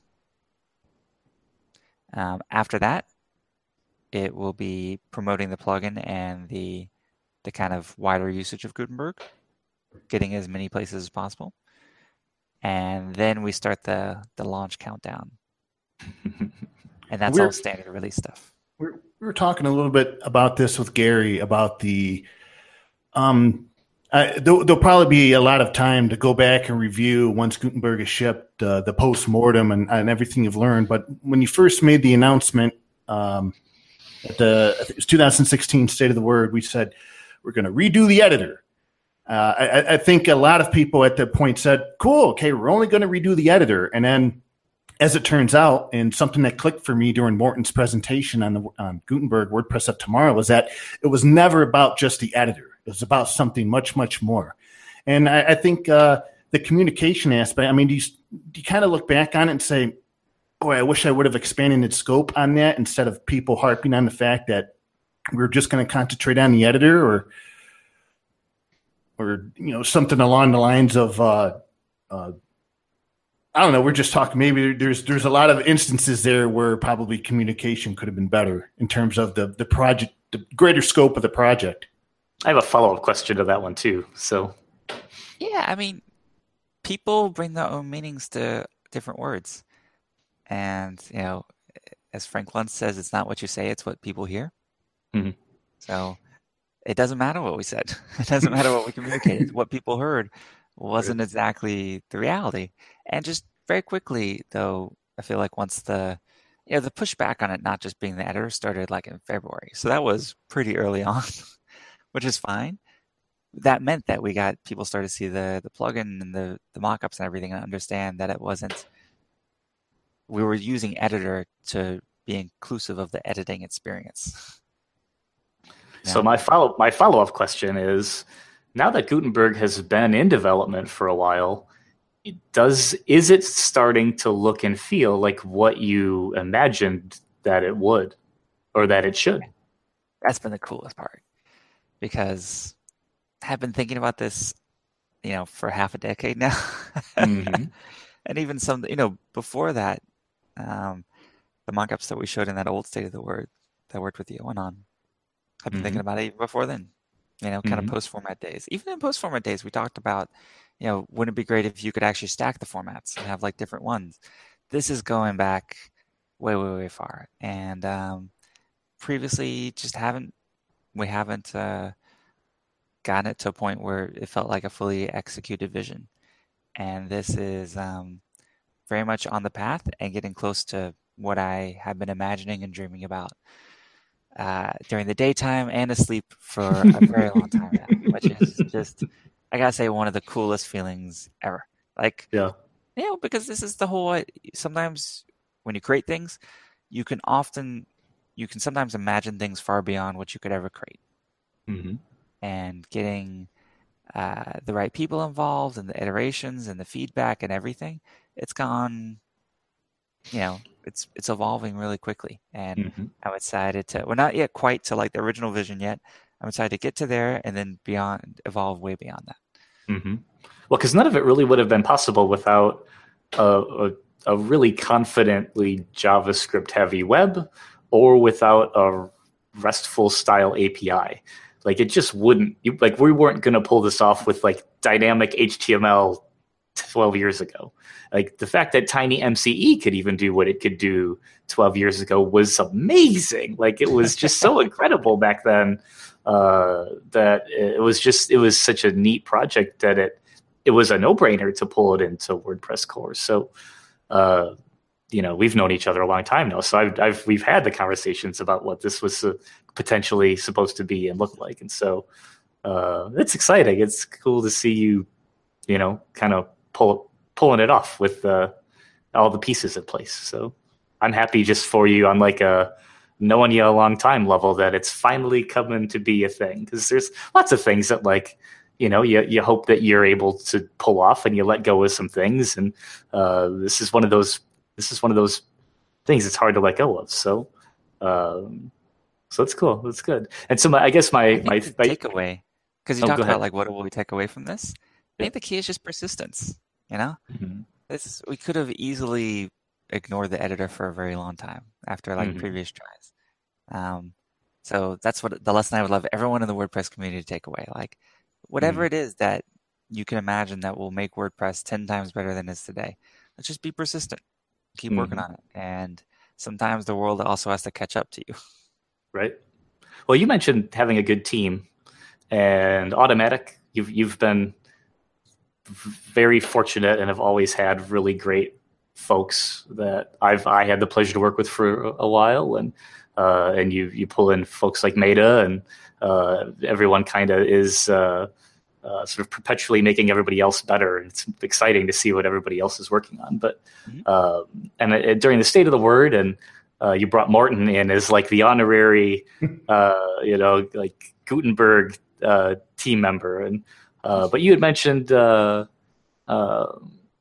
Um, after that, it will be promoting the plugin and the the kind of wider usage of Gutenberg, getting as many places as possible. And then we start the, the launch countdown. And that's we're, all standard release stuff. We're, we were talking a little bit about this with Gary, about the, um, uh, there'll, there'll probably be a lot of time to go back and review once Gutenberg is shipped, uh, the post-mortem and, and everything you've learned. But when you first made the announcement, um, at the it was two thousand sixteen State of the Word, we said, we're going to redo the editor. Uh, I, I think a lot of people at that point said, cool, okay, we're only going to redo the editor. And then as it turns out, and something that clicked for me during Morton's presentation on the on Gutenberg WordPress of Tomorrow was that it was never about just the editor. It was about something much, much more. And I, I think uh, the communication aspect, I mean, do you, do you kind of look back on it and say, boy, I wish I would have expanded its scope on that instead of people harping on the fact that we're just going to concentrate on the editor, or or, you know, something along the lines of, uh, uh, I don't know, we're just talking, maybe there's there's a lot of instances there where probably communication could have been better in terms of the, the project, the greater scope of the project. I have a follow-up question to that one too. So, yeah, I mean, people bring their own meanings to different words. And, you know, as Frank Luntz says, it's not what you say, it's what people hear. Mm-hmm. So it doesn't matter what we said. It doesn't matter what we communicated. What people heard wasn't exactly the reality. And just very quickly, though, I feel like once the you know the pushback on it not just being the editor started like in February, so that was pretty early on, which is fine. That meant that we got people started to see the the plugin and the the mockups and everything and understand that it wasn't. We were using editor to be inclusive of the editing experience. So Yeah. my follow my follow up question is: now that Gutenberg has been in development for a while, does is it starting to look and feel like what you imagined that it would, or that it should? That's been the coolest part, because I've been thinking about this, you know, for half a decade now, Mm-hmm. and even some, you know, before that, um, the mockups that we showed in that old State of the Word that I worked with you on, on I've been Mhm. thinking about it even before then, you know, kind Mhm. of post format days. Even in post format days, we talked about, you know, wouldn't it be great if you could actually stack the formats and have like different ones? This is going back way, way, way far. And um, previously, just haven't, we haven't uh, gotten it to a point where it felt like a fully executed vision. And this is um, very much on the path and getting close to what I have been imagining and dreaming about uh, during the daytime and asleep for a very long time now, which is just, I gotta say, one of the coolest feelings ever. Like, Yeah. you know, because this is the whole, sometimes when you create things, you can often, you can sometimes imagine things far beyond what you could ever create. Mm-hmm. And getting uh, the right people involved and the iterations and the feedback and everything, it's gone, you know, it's it's evolving really quickly. And Mm-hmm. I'm excited to, we're not yet quite to like the original vision yet. I'm excited to get to there and then beyond, evolve way beyond that. Mm-hmm. Well, because none of it really would have been possible without a, a, a really confidently JavaScript heavy web, or without a RESTful style A P I. Like it just wouldn't. You, like we weren't going to pull this off with like dynamic H T M L twelve years ago. Like the fact that Tiny M C E could even do what it could do twelve years ago was amazing. Like it was just so incredible back then. Uh, that it was just it was such a neat project that it it was a no-brainer to pull it into WordPress core. So uh, you know, we've known each other a long time now, so I've, I've we've had the conversations about what this was uh, potentially supposed to be and look like, and so uh, it's exciting. It's cool to see you, you know, kind of pull pulling it off with uh, all the pieces in place. So I'm happy just for you on like a knowing you a long time level that it's finally coming to be a thing, because there's lots of things that like, you know, you, you hope that you're able to pull off and you let go of some things. And uh, this is one of those, this is one of those things it's hard to let go of. So, um, so it's cool. That's good. And so my, I guess my, I think my, the my takeaway, because you oh, talked go about ahead. like what will we take away from this? I Yeah. think the key is just persistence. You know, Mhm. this we could have easily ignored the editor for a very long time after like Mhm. previous tries. Um, so that's what the lesson I would love everyone in the WordPress community to take away. Like whatever Mhm. it is that you can imagine that will make WordPress ten times better than it is today, let's just be persistent, keep working Mhm. on it, and sometimes the world also has to catch up to you. Right. Well, you mentioned having a good team and Automatic. You've you've been very fortunate and have always had really great folks that I've I had the pleasure to work with for a while, and uh, and you you pull in folks like Meta, and uh, everyone kind of is uh, uh, sort of perpetually making everybody else better. And it's exciting to see what everybody else is working on. But Mhm. uh, and uh, during the State of the Word, and uh, you brought Morten in as like the honorary, uh, you know, like Gutenberg uh, team member, and uh, but you had mentioned. Uh, uh,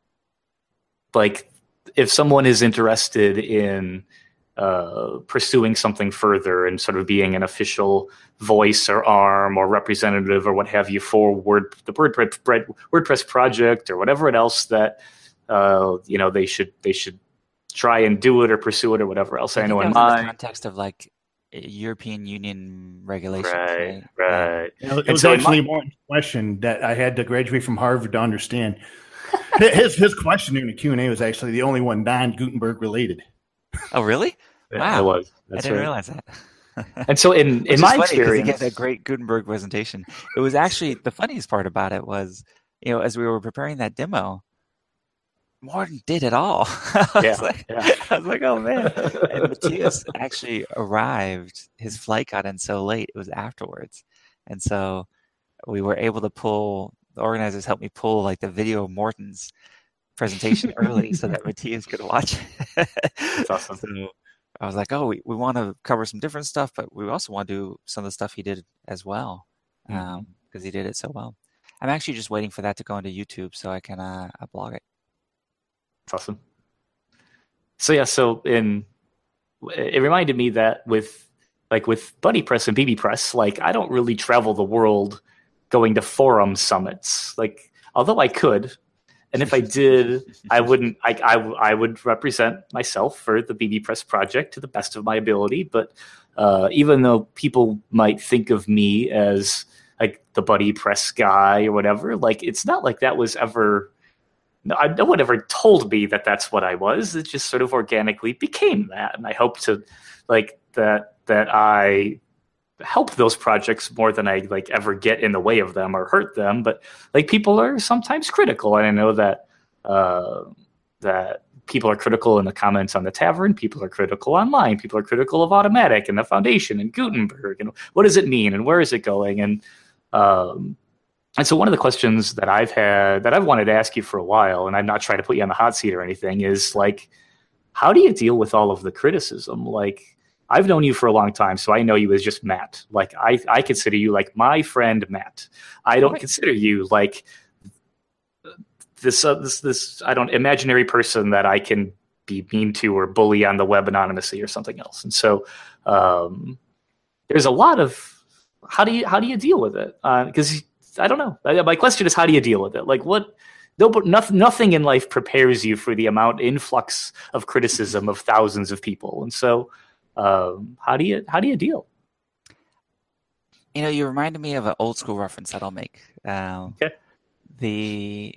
like if someone is interested in uh, pursuing something further and sort of being an official voice or arm or representative or what have you for Word, the WordPress, WordPress project or whatever else that uh, you know they should they should try and do it or pursue it or whatever else. I I think know that in was in the my context of like European Union regulations, right, right? right. You know, it And was so in my- actually one question that I had to graduate from Harvard to understand. His his question in the Q and A was actually the only one non Gutenberg related. Oh, really? yeah, Wow. it was. I That's didn't right. realize that. And so in, in my experience, he gave a great Gutenberg presentation. It was actually the funniest part about it was, you know, as we were preparing that demo, Morten did it all. I, yeah, was like, yeah. I was like, oh man. And Matthias actually arrived. His flight got in so late. It was afterwards. And so we were able to pull, the organizers helped me pull like the video of Morten's presentation early so that Matthias could watch it. That's awesome. So I was like, oh, we, we want to cover some different stuff, but we also want to do some of the stuff he did as well, because um, mm-hmm. he did it so well. I'm actually just waiting for that to go into YouTube so I can uh, blog it. That's awesome. So yeah, so in it reminded me that with like with BuddyPress and BBPress, like I don't really travel the world going to forum summits. Like although I could, and if I did, I wouldn't. I, I I would represent myself for the BBPress project to the best of my ability. But uh, even though people might think of me as like the BuddyPress guy or whatever, like it's not like that was ever. No, I, no one ever told me that that's what I was. It just sort of organically became that, and I hope to, like that that I help those projects more than I like ever get in the way of them or hurt them. But like people are sometimes critical, and I know that uh, that people are critical in the comments on the Tavern. People are critical online. People are critical of Automattic and the Foundation and Gutenberg and what does it mean and where is it going and. Um, And so one of the questions that I've had that I've wanted to ask you for a while, and I'm not trying to put you on the hot seat or anything, is like, how do you deal with all of the criticism? Like, I've known you for a long time, so I know you as just Matt. Like, I, I consider you like my friend Matt. I don't right. consider you like this, uh, this, this, I don't, imaginary person that I can be mean to or bully on the web anonymously or something else. And so um, there's a lot of, how do you, how do you deal with it? Because uh, I don't know. My question is, how do you deal with it? Like, what? No, but nothing, nothing in life prepares you for the amount influx of criticism of thousands of people. And so, um, how do you how do you deal? You know, you reminded me of an old school reference that I'll make. Um, okay. The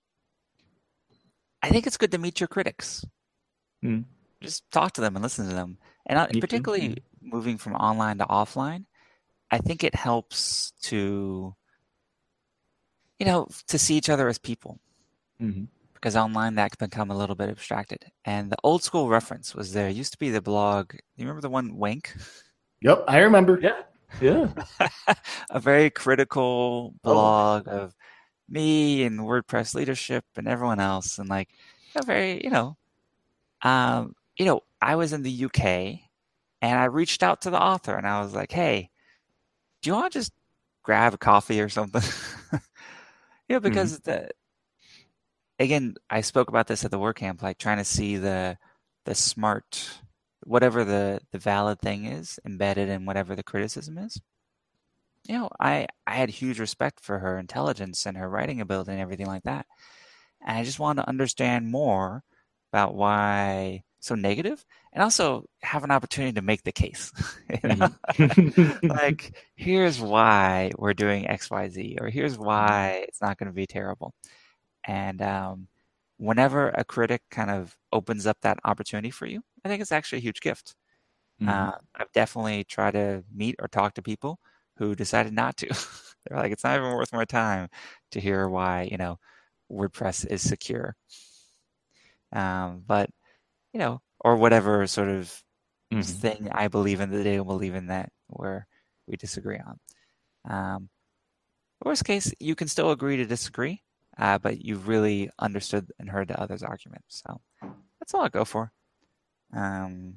I think it's good to meet your critics. Mm. Just talk to them and listen to them, and I, particularly mm. moving from online to offline, I think it helps to. You know, to see each other as people, mm-hmm. because online that can become a little bit abstracted. And the old school reference was there. It used to be the blog. You remember the one, Wank? Yep, I remember. Yeah, yeah. A very critical blog oh. of me and WordPress leadership and everyone else, and like a very, you know, um, you know, I was in the U K, and I reached out to the author, and I was like, "Hey, do you want to just grab a coffee or something?" Yeah, because mm-hmm. the again, I spoke about this at the WordCamp, like trying to see the the smart, whatever the, the valid thing is, embedded in whatever the criticism is. You know, I, I had huge respect for her intelligence and her writing ability and everything like that. And I just wanted to understand more about why so negative, and also have an opportunity to make the case. You know? Mm-hmm. Like, here's why we're doing X, Y, Z, or here's why it's not going to be terrible. And um, whenever a critic kind of opens up that opportunity for you, I think it's actually a huge gift. Mm-hmm. Uh, I've definitely tried to meet or talk to people who decided not to. They're like, it's not even worth my time to hear why, you know, WordPress is secure. Um, but you know, or whatever sort of mm-hmm. thing I believe in that they don't believe in that where we disagree on. Um, worst case, you can still agree to disagree, uh, but you've really understood and heard the other's arguments. So that's all I go for. Um,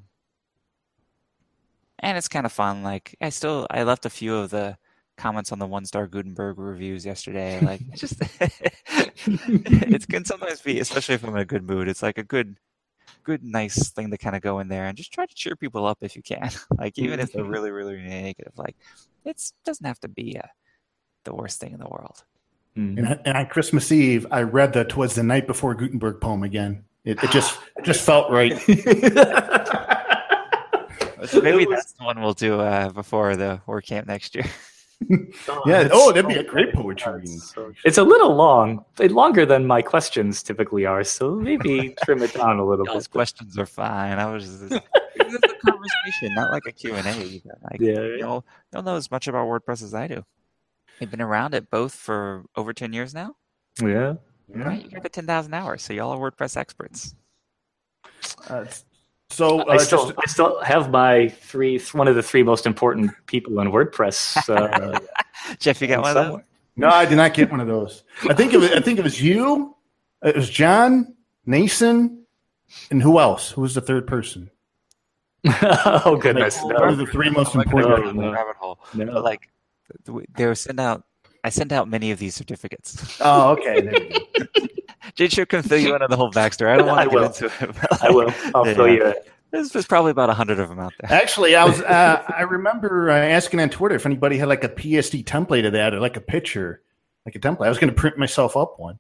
and it's kind of fun. Like I still, I left a few of the comments on the one-star Gutenberg reviews yesterday. Like it's just, it can sometimes be, especially if I'm in a good mood. It's like a good. good, nice thing to kind of go in there and just try to cheer people up if you can. Like, even if they're really, really negative, like, it doesn't have to be uh, the worst thing in the world. Mm-hmm. And, and on Christmas Eve, I read the "Twas the Night Before Gutenberg" poem again. It, it just it just felt right. So maybe that's the one we'll do uh, before the WordCamp next year. Oh, yeah. Oh, that'd be a great poetry reading. So, it's a little long, longer than my questions typically are. So maybe trim it down a little Those bit. Questions are fine. I was just, This is a conversation, not like a Q and A. Either. Like, Yeah. you'll you'll know as much about WordPress as I do. I've been around it both for over ten years now. Yeah. Yeah. Right, you got the ten thousand hours, so y'all are WordPress experts. Uh, so uh, I still just, I still have my three one of the three most important people in WordPress. Uh, Jeff, you got one of those? somewhere. no, I did not get one of those. I think it was, I think it was you. It was John, Nason, and who else? Who was the third person? Oh goodness, Like, one of no. the three most I'm not gonna important. go down no. the rabbit hole. No. But like, th- they were sent out. I sent out many of these certificates. Oh, okay. There you go. J-Cho can fill you in on the whole backstory. I don't want I to get will. into it. but, I will. I'll yeah. fill you in. There's, there's probably about a hundred of them out there. Actually, I was. Uh, I remember uh, asking on Twitter if anybody had like a P S D template of that or like a picture, like a template. I was going to print myself up one.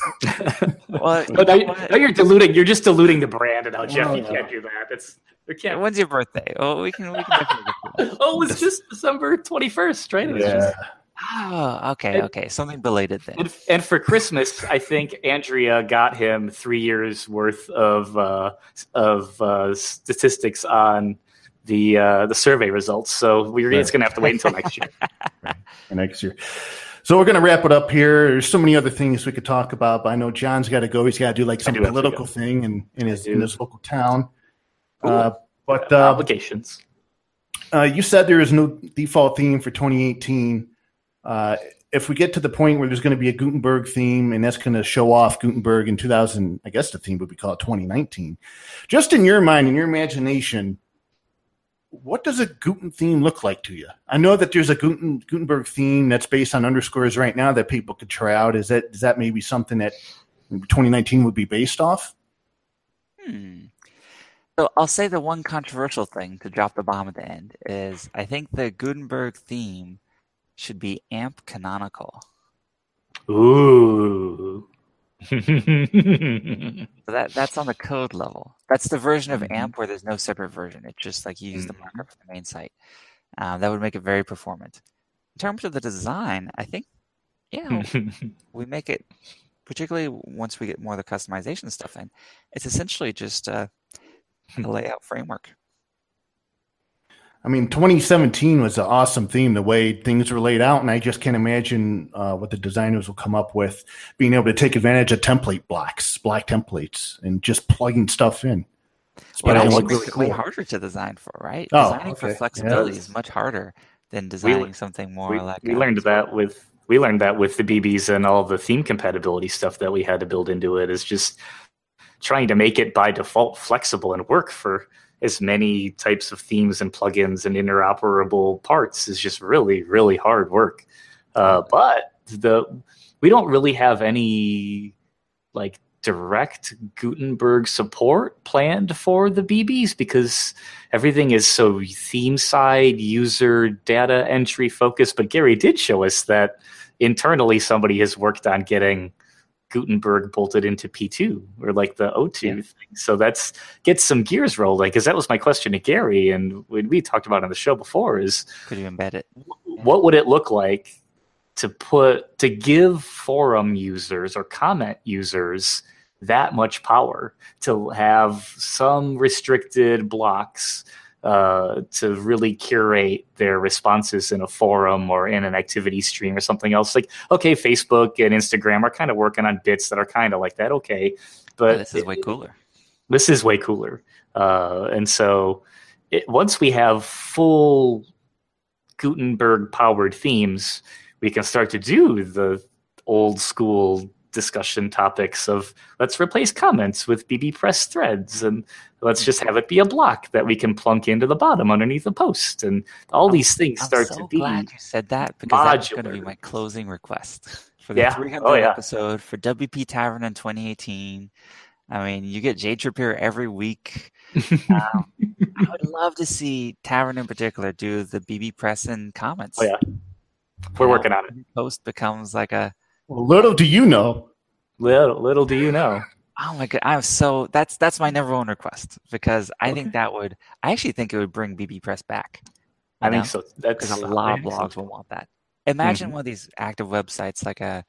Well, you But now, know you- what? now you're diluting. You're just diluting the brand, and now Jeff, Oh, you no. can't do that. It's you can't. When's your birthday? Oh, we can we can definitely get to that. Oh, it's just December twenty-first, right? It was just- Oh, okay, And- okay. Something belated then. And, and for Christmas, I think Andrea got him three years worth of uh, of uh, statistics on the uh, the survey results. So we're just going to have to wait until next year. Next year. So we're going to wrap it up here. There's so many other things we could talk about, but I know John's got to go. He's got to do like some do have to political go. thing in, in his do. in his local town. Ooh. Uh, but uh, Obligations. uh, you said there is no default theme for twenty eighteen. Uh, if we get to the point where there's going to be a Gutenberg theme and that's going to show off Gutenberg in two thousand, I guess the theme would be called twenty nineteen. Just in your mind, in your imagination, what does a Guten theme look like to you? I know that there's a Guten, Gutenberg theme that's based on underscores right now that people could try out. Is that is that maybe something that twenty nineteen would be based off? Hmm. So I'll say the one controversial thing to drop the bomb at the end is I think the Gutenberg theme should be AMP canonical. Ooh. So that that's on the code level. That's the version of Mhm. AMP where there's no separate version. It's just like you use the Mhm. markup from the main site. Um, that would make it very performant. In terms of the design, I think, yeah, we make it, particularly once we get more of the customization stuff in, it's essentially just uh, a layout framework. I mean, twenty seventeen was an awesome theme, the way things were laid out, and I just can't imagine uh, what the designers will come up with, being able to take advantage of template blocks, block templates, and just plugging stuff in. Well, Yeah, it it actually looks makes it way cool. harder to design for, right? Oh, Designing for okay. flexibility Yeah. is much harder than designing something more we, like we uh, learned that with we learned that with the B Bs and all the theme compatibility stuff that we had to build into it is just trying to make it by default flexible and work for as many types of themes and plugins and interoperable parts is just really really hard work. Uh, but the we don't really have any like direct Gutenberg support planned for the B Bs because everything is so theme side user data entry focused. But Gary did show us that internally somebody has worked on getting Gutenberg bolted into P two or like the O two Yeah. thing. So that's gets some gears rolling because that was my question to Gary. And when we talked about on the show before is could you embed it? what would it look like to put to give forum users or comment users that much power to have some restricted blocks uh, to really curate their responses in a forum or in an activity stream or something else. Like, okay, Facebook and Instagram are kind of working on bits that are kind of like that. Okay, but Oh, this is way cooler. this is way cooler. Uh, and so it, once we have full Gutenberg powered themes, we can start to do the old school discussion topics of let's replace comments with B B Press threads and let's just have it be a block that we can plunk into the bottom underneath the post. And all these things I'm start so to be glad you said that because that's going to be modular. my closing request for the Yeah. three hundredth Oh, yeah. episode for W P Tavern in twenty eighteen. I mean, you get J Trip here every week. Um, I would love to see Tavern in particular do the B B Press and comments. Oh, yeah. We're You know, working on it. every post becomes like a Well, little do you know. Little, little do you know. oh my god! I'm so that's that's my number one request because I Okay. think that would I actually think it would bring B B Press back. I you think know? so. That's Because a lot of I think so, blogs too. will want that. Imagine Mhm. one of these active websites like a,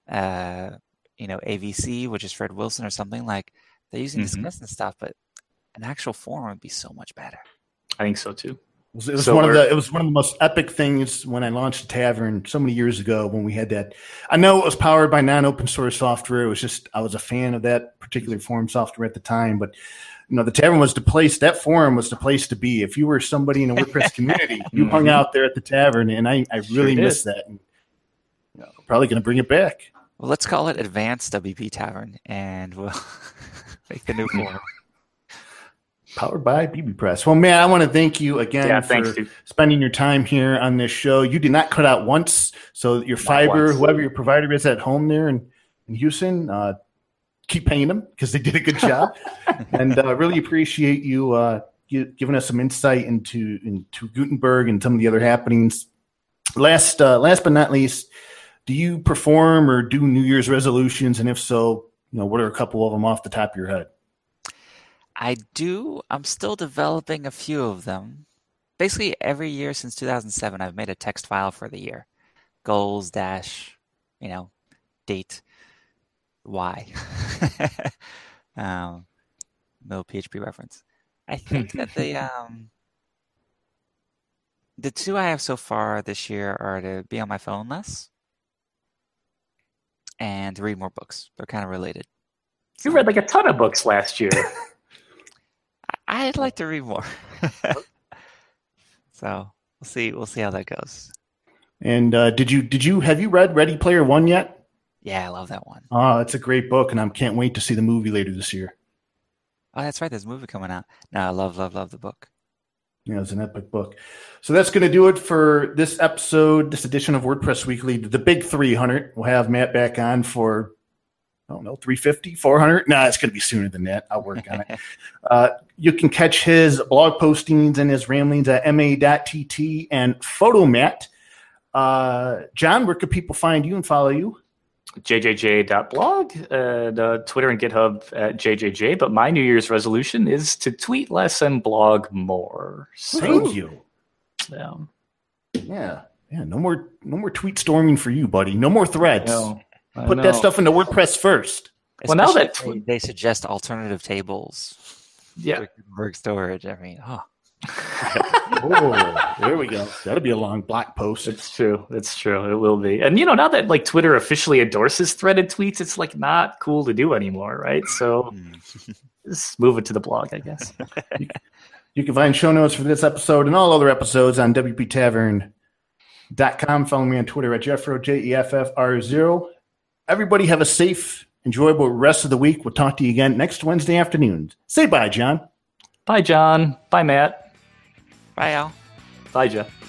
uh, you know, A V C, which is Fred Wilson or something like they're using Mhm. Discuss and stuff, but an actual forum would be so much better. I think so too. It was, it was So one of we're- the it was one of the most epic things when I launched the tavern so many years ago when we had that. I know it was powered by non-open source software. It was just I was a fan of that particular forum software at the time, but you know the tavern was the place. That forum was the place to be. If you were somebody in the WordPress community, you hung out there at the tavern, and I, I really Sure miss that. And, you know, probably going to bring it back. Well, let's call it Advanced W P Tavern, and we'll make the new forum. Powered by B B Press. Well, man, I want to thank you again Yeah, for thanks, dude. spending your time here on this show. You did not cut out once, so your fiber, once. whoever your provider is at home there in, in Houston, uh, keep paying them because they did a good job, and uh, really appreciate you, uh, you giving us some insight into into Gutenberg and some of the other happenings. Last, uh, last but not least, do you perform or do New Year's resolutions, and if so, you know what are a couple of them off the top of your head? I do. I'm still developing a few of them. Basically, every year since two thousand seven, I've made a text file for the year. Goals dash, you know, date, Y. um, no P H P reference. I think that the um, the two I have so far this year are to be on my phone less and to read more books. They're kind of related. You read like a ton of books last year. I'd like to read more. So we'll see. We'll see how that goes. And uh, did you did you have you read Ready Player One yet? Yeah, I love that one. Oh, it's a great book, and I can't wait to see the movie later this year. Oh, that's right. There's a movie coming out. No, I love, love, love the book. Yeah, it's an epic book. So that's going to do it for this episode, this edition of WordPress Weekly, the big three hundred. We'll have Matt back on for, I don't know, three fifty, four hundred? No, it's going to be sooner than that. I'll work on it. Uh, you can catch his blog postings and his ramblings at m a dot t t and Photomat. Uh, John, where can people find you and follow you? j j j dot blog, and uh, Twitter and GitHub at J J J. But my New Year's resolution is to tweet less and blog more. So, Thank you. Um, Yeah. Yeah. No more no more tweet storming for you, buddy. No more threads. no, I Put know. that stuff into WordPress first. Well, now Especially that if they, they suggest alternative tables Yeah. for Gutenberg storage. I mean, oh, Oh, there we go. That'll be a long blog post. It's true. It's true. It will be. And you know, now that like Twitter officially endorses threaded tweets, it's like not cool to do anymore, right? So just move it to the blog, I guess. You can find show notes for this episode and all other episodes on w p tavern dot com. Follow me on Twitter at Jeffro, J E F F R zero. Everybody have a safe, enjoyable rest of the week. We'll talk to you again next Wednesday afternoon. Say bye, John. Bye, John. Bye, Matt. bye, Al. Bye, Jeff.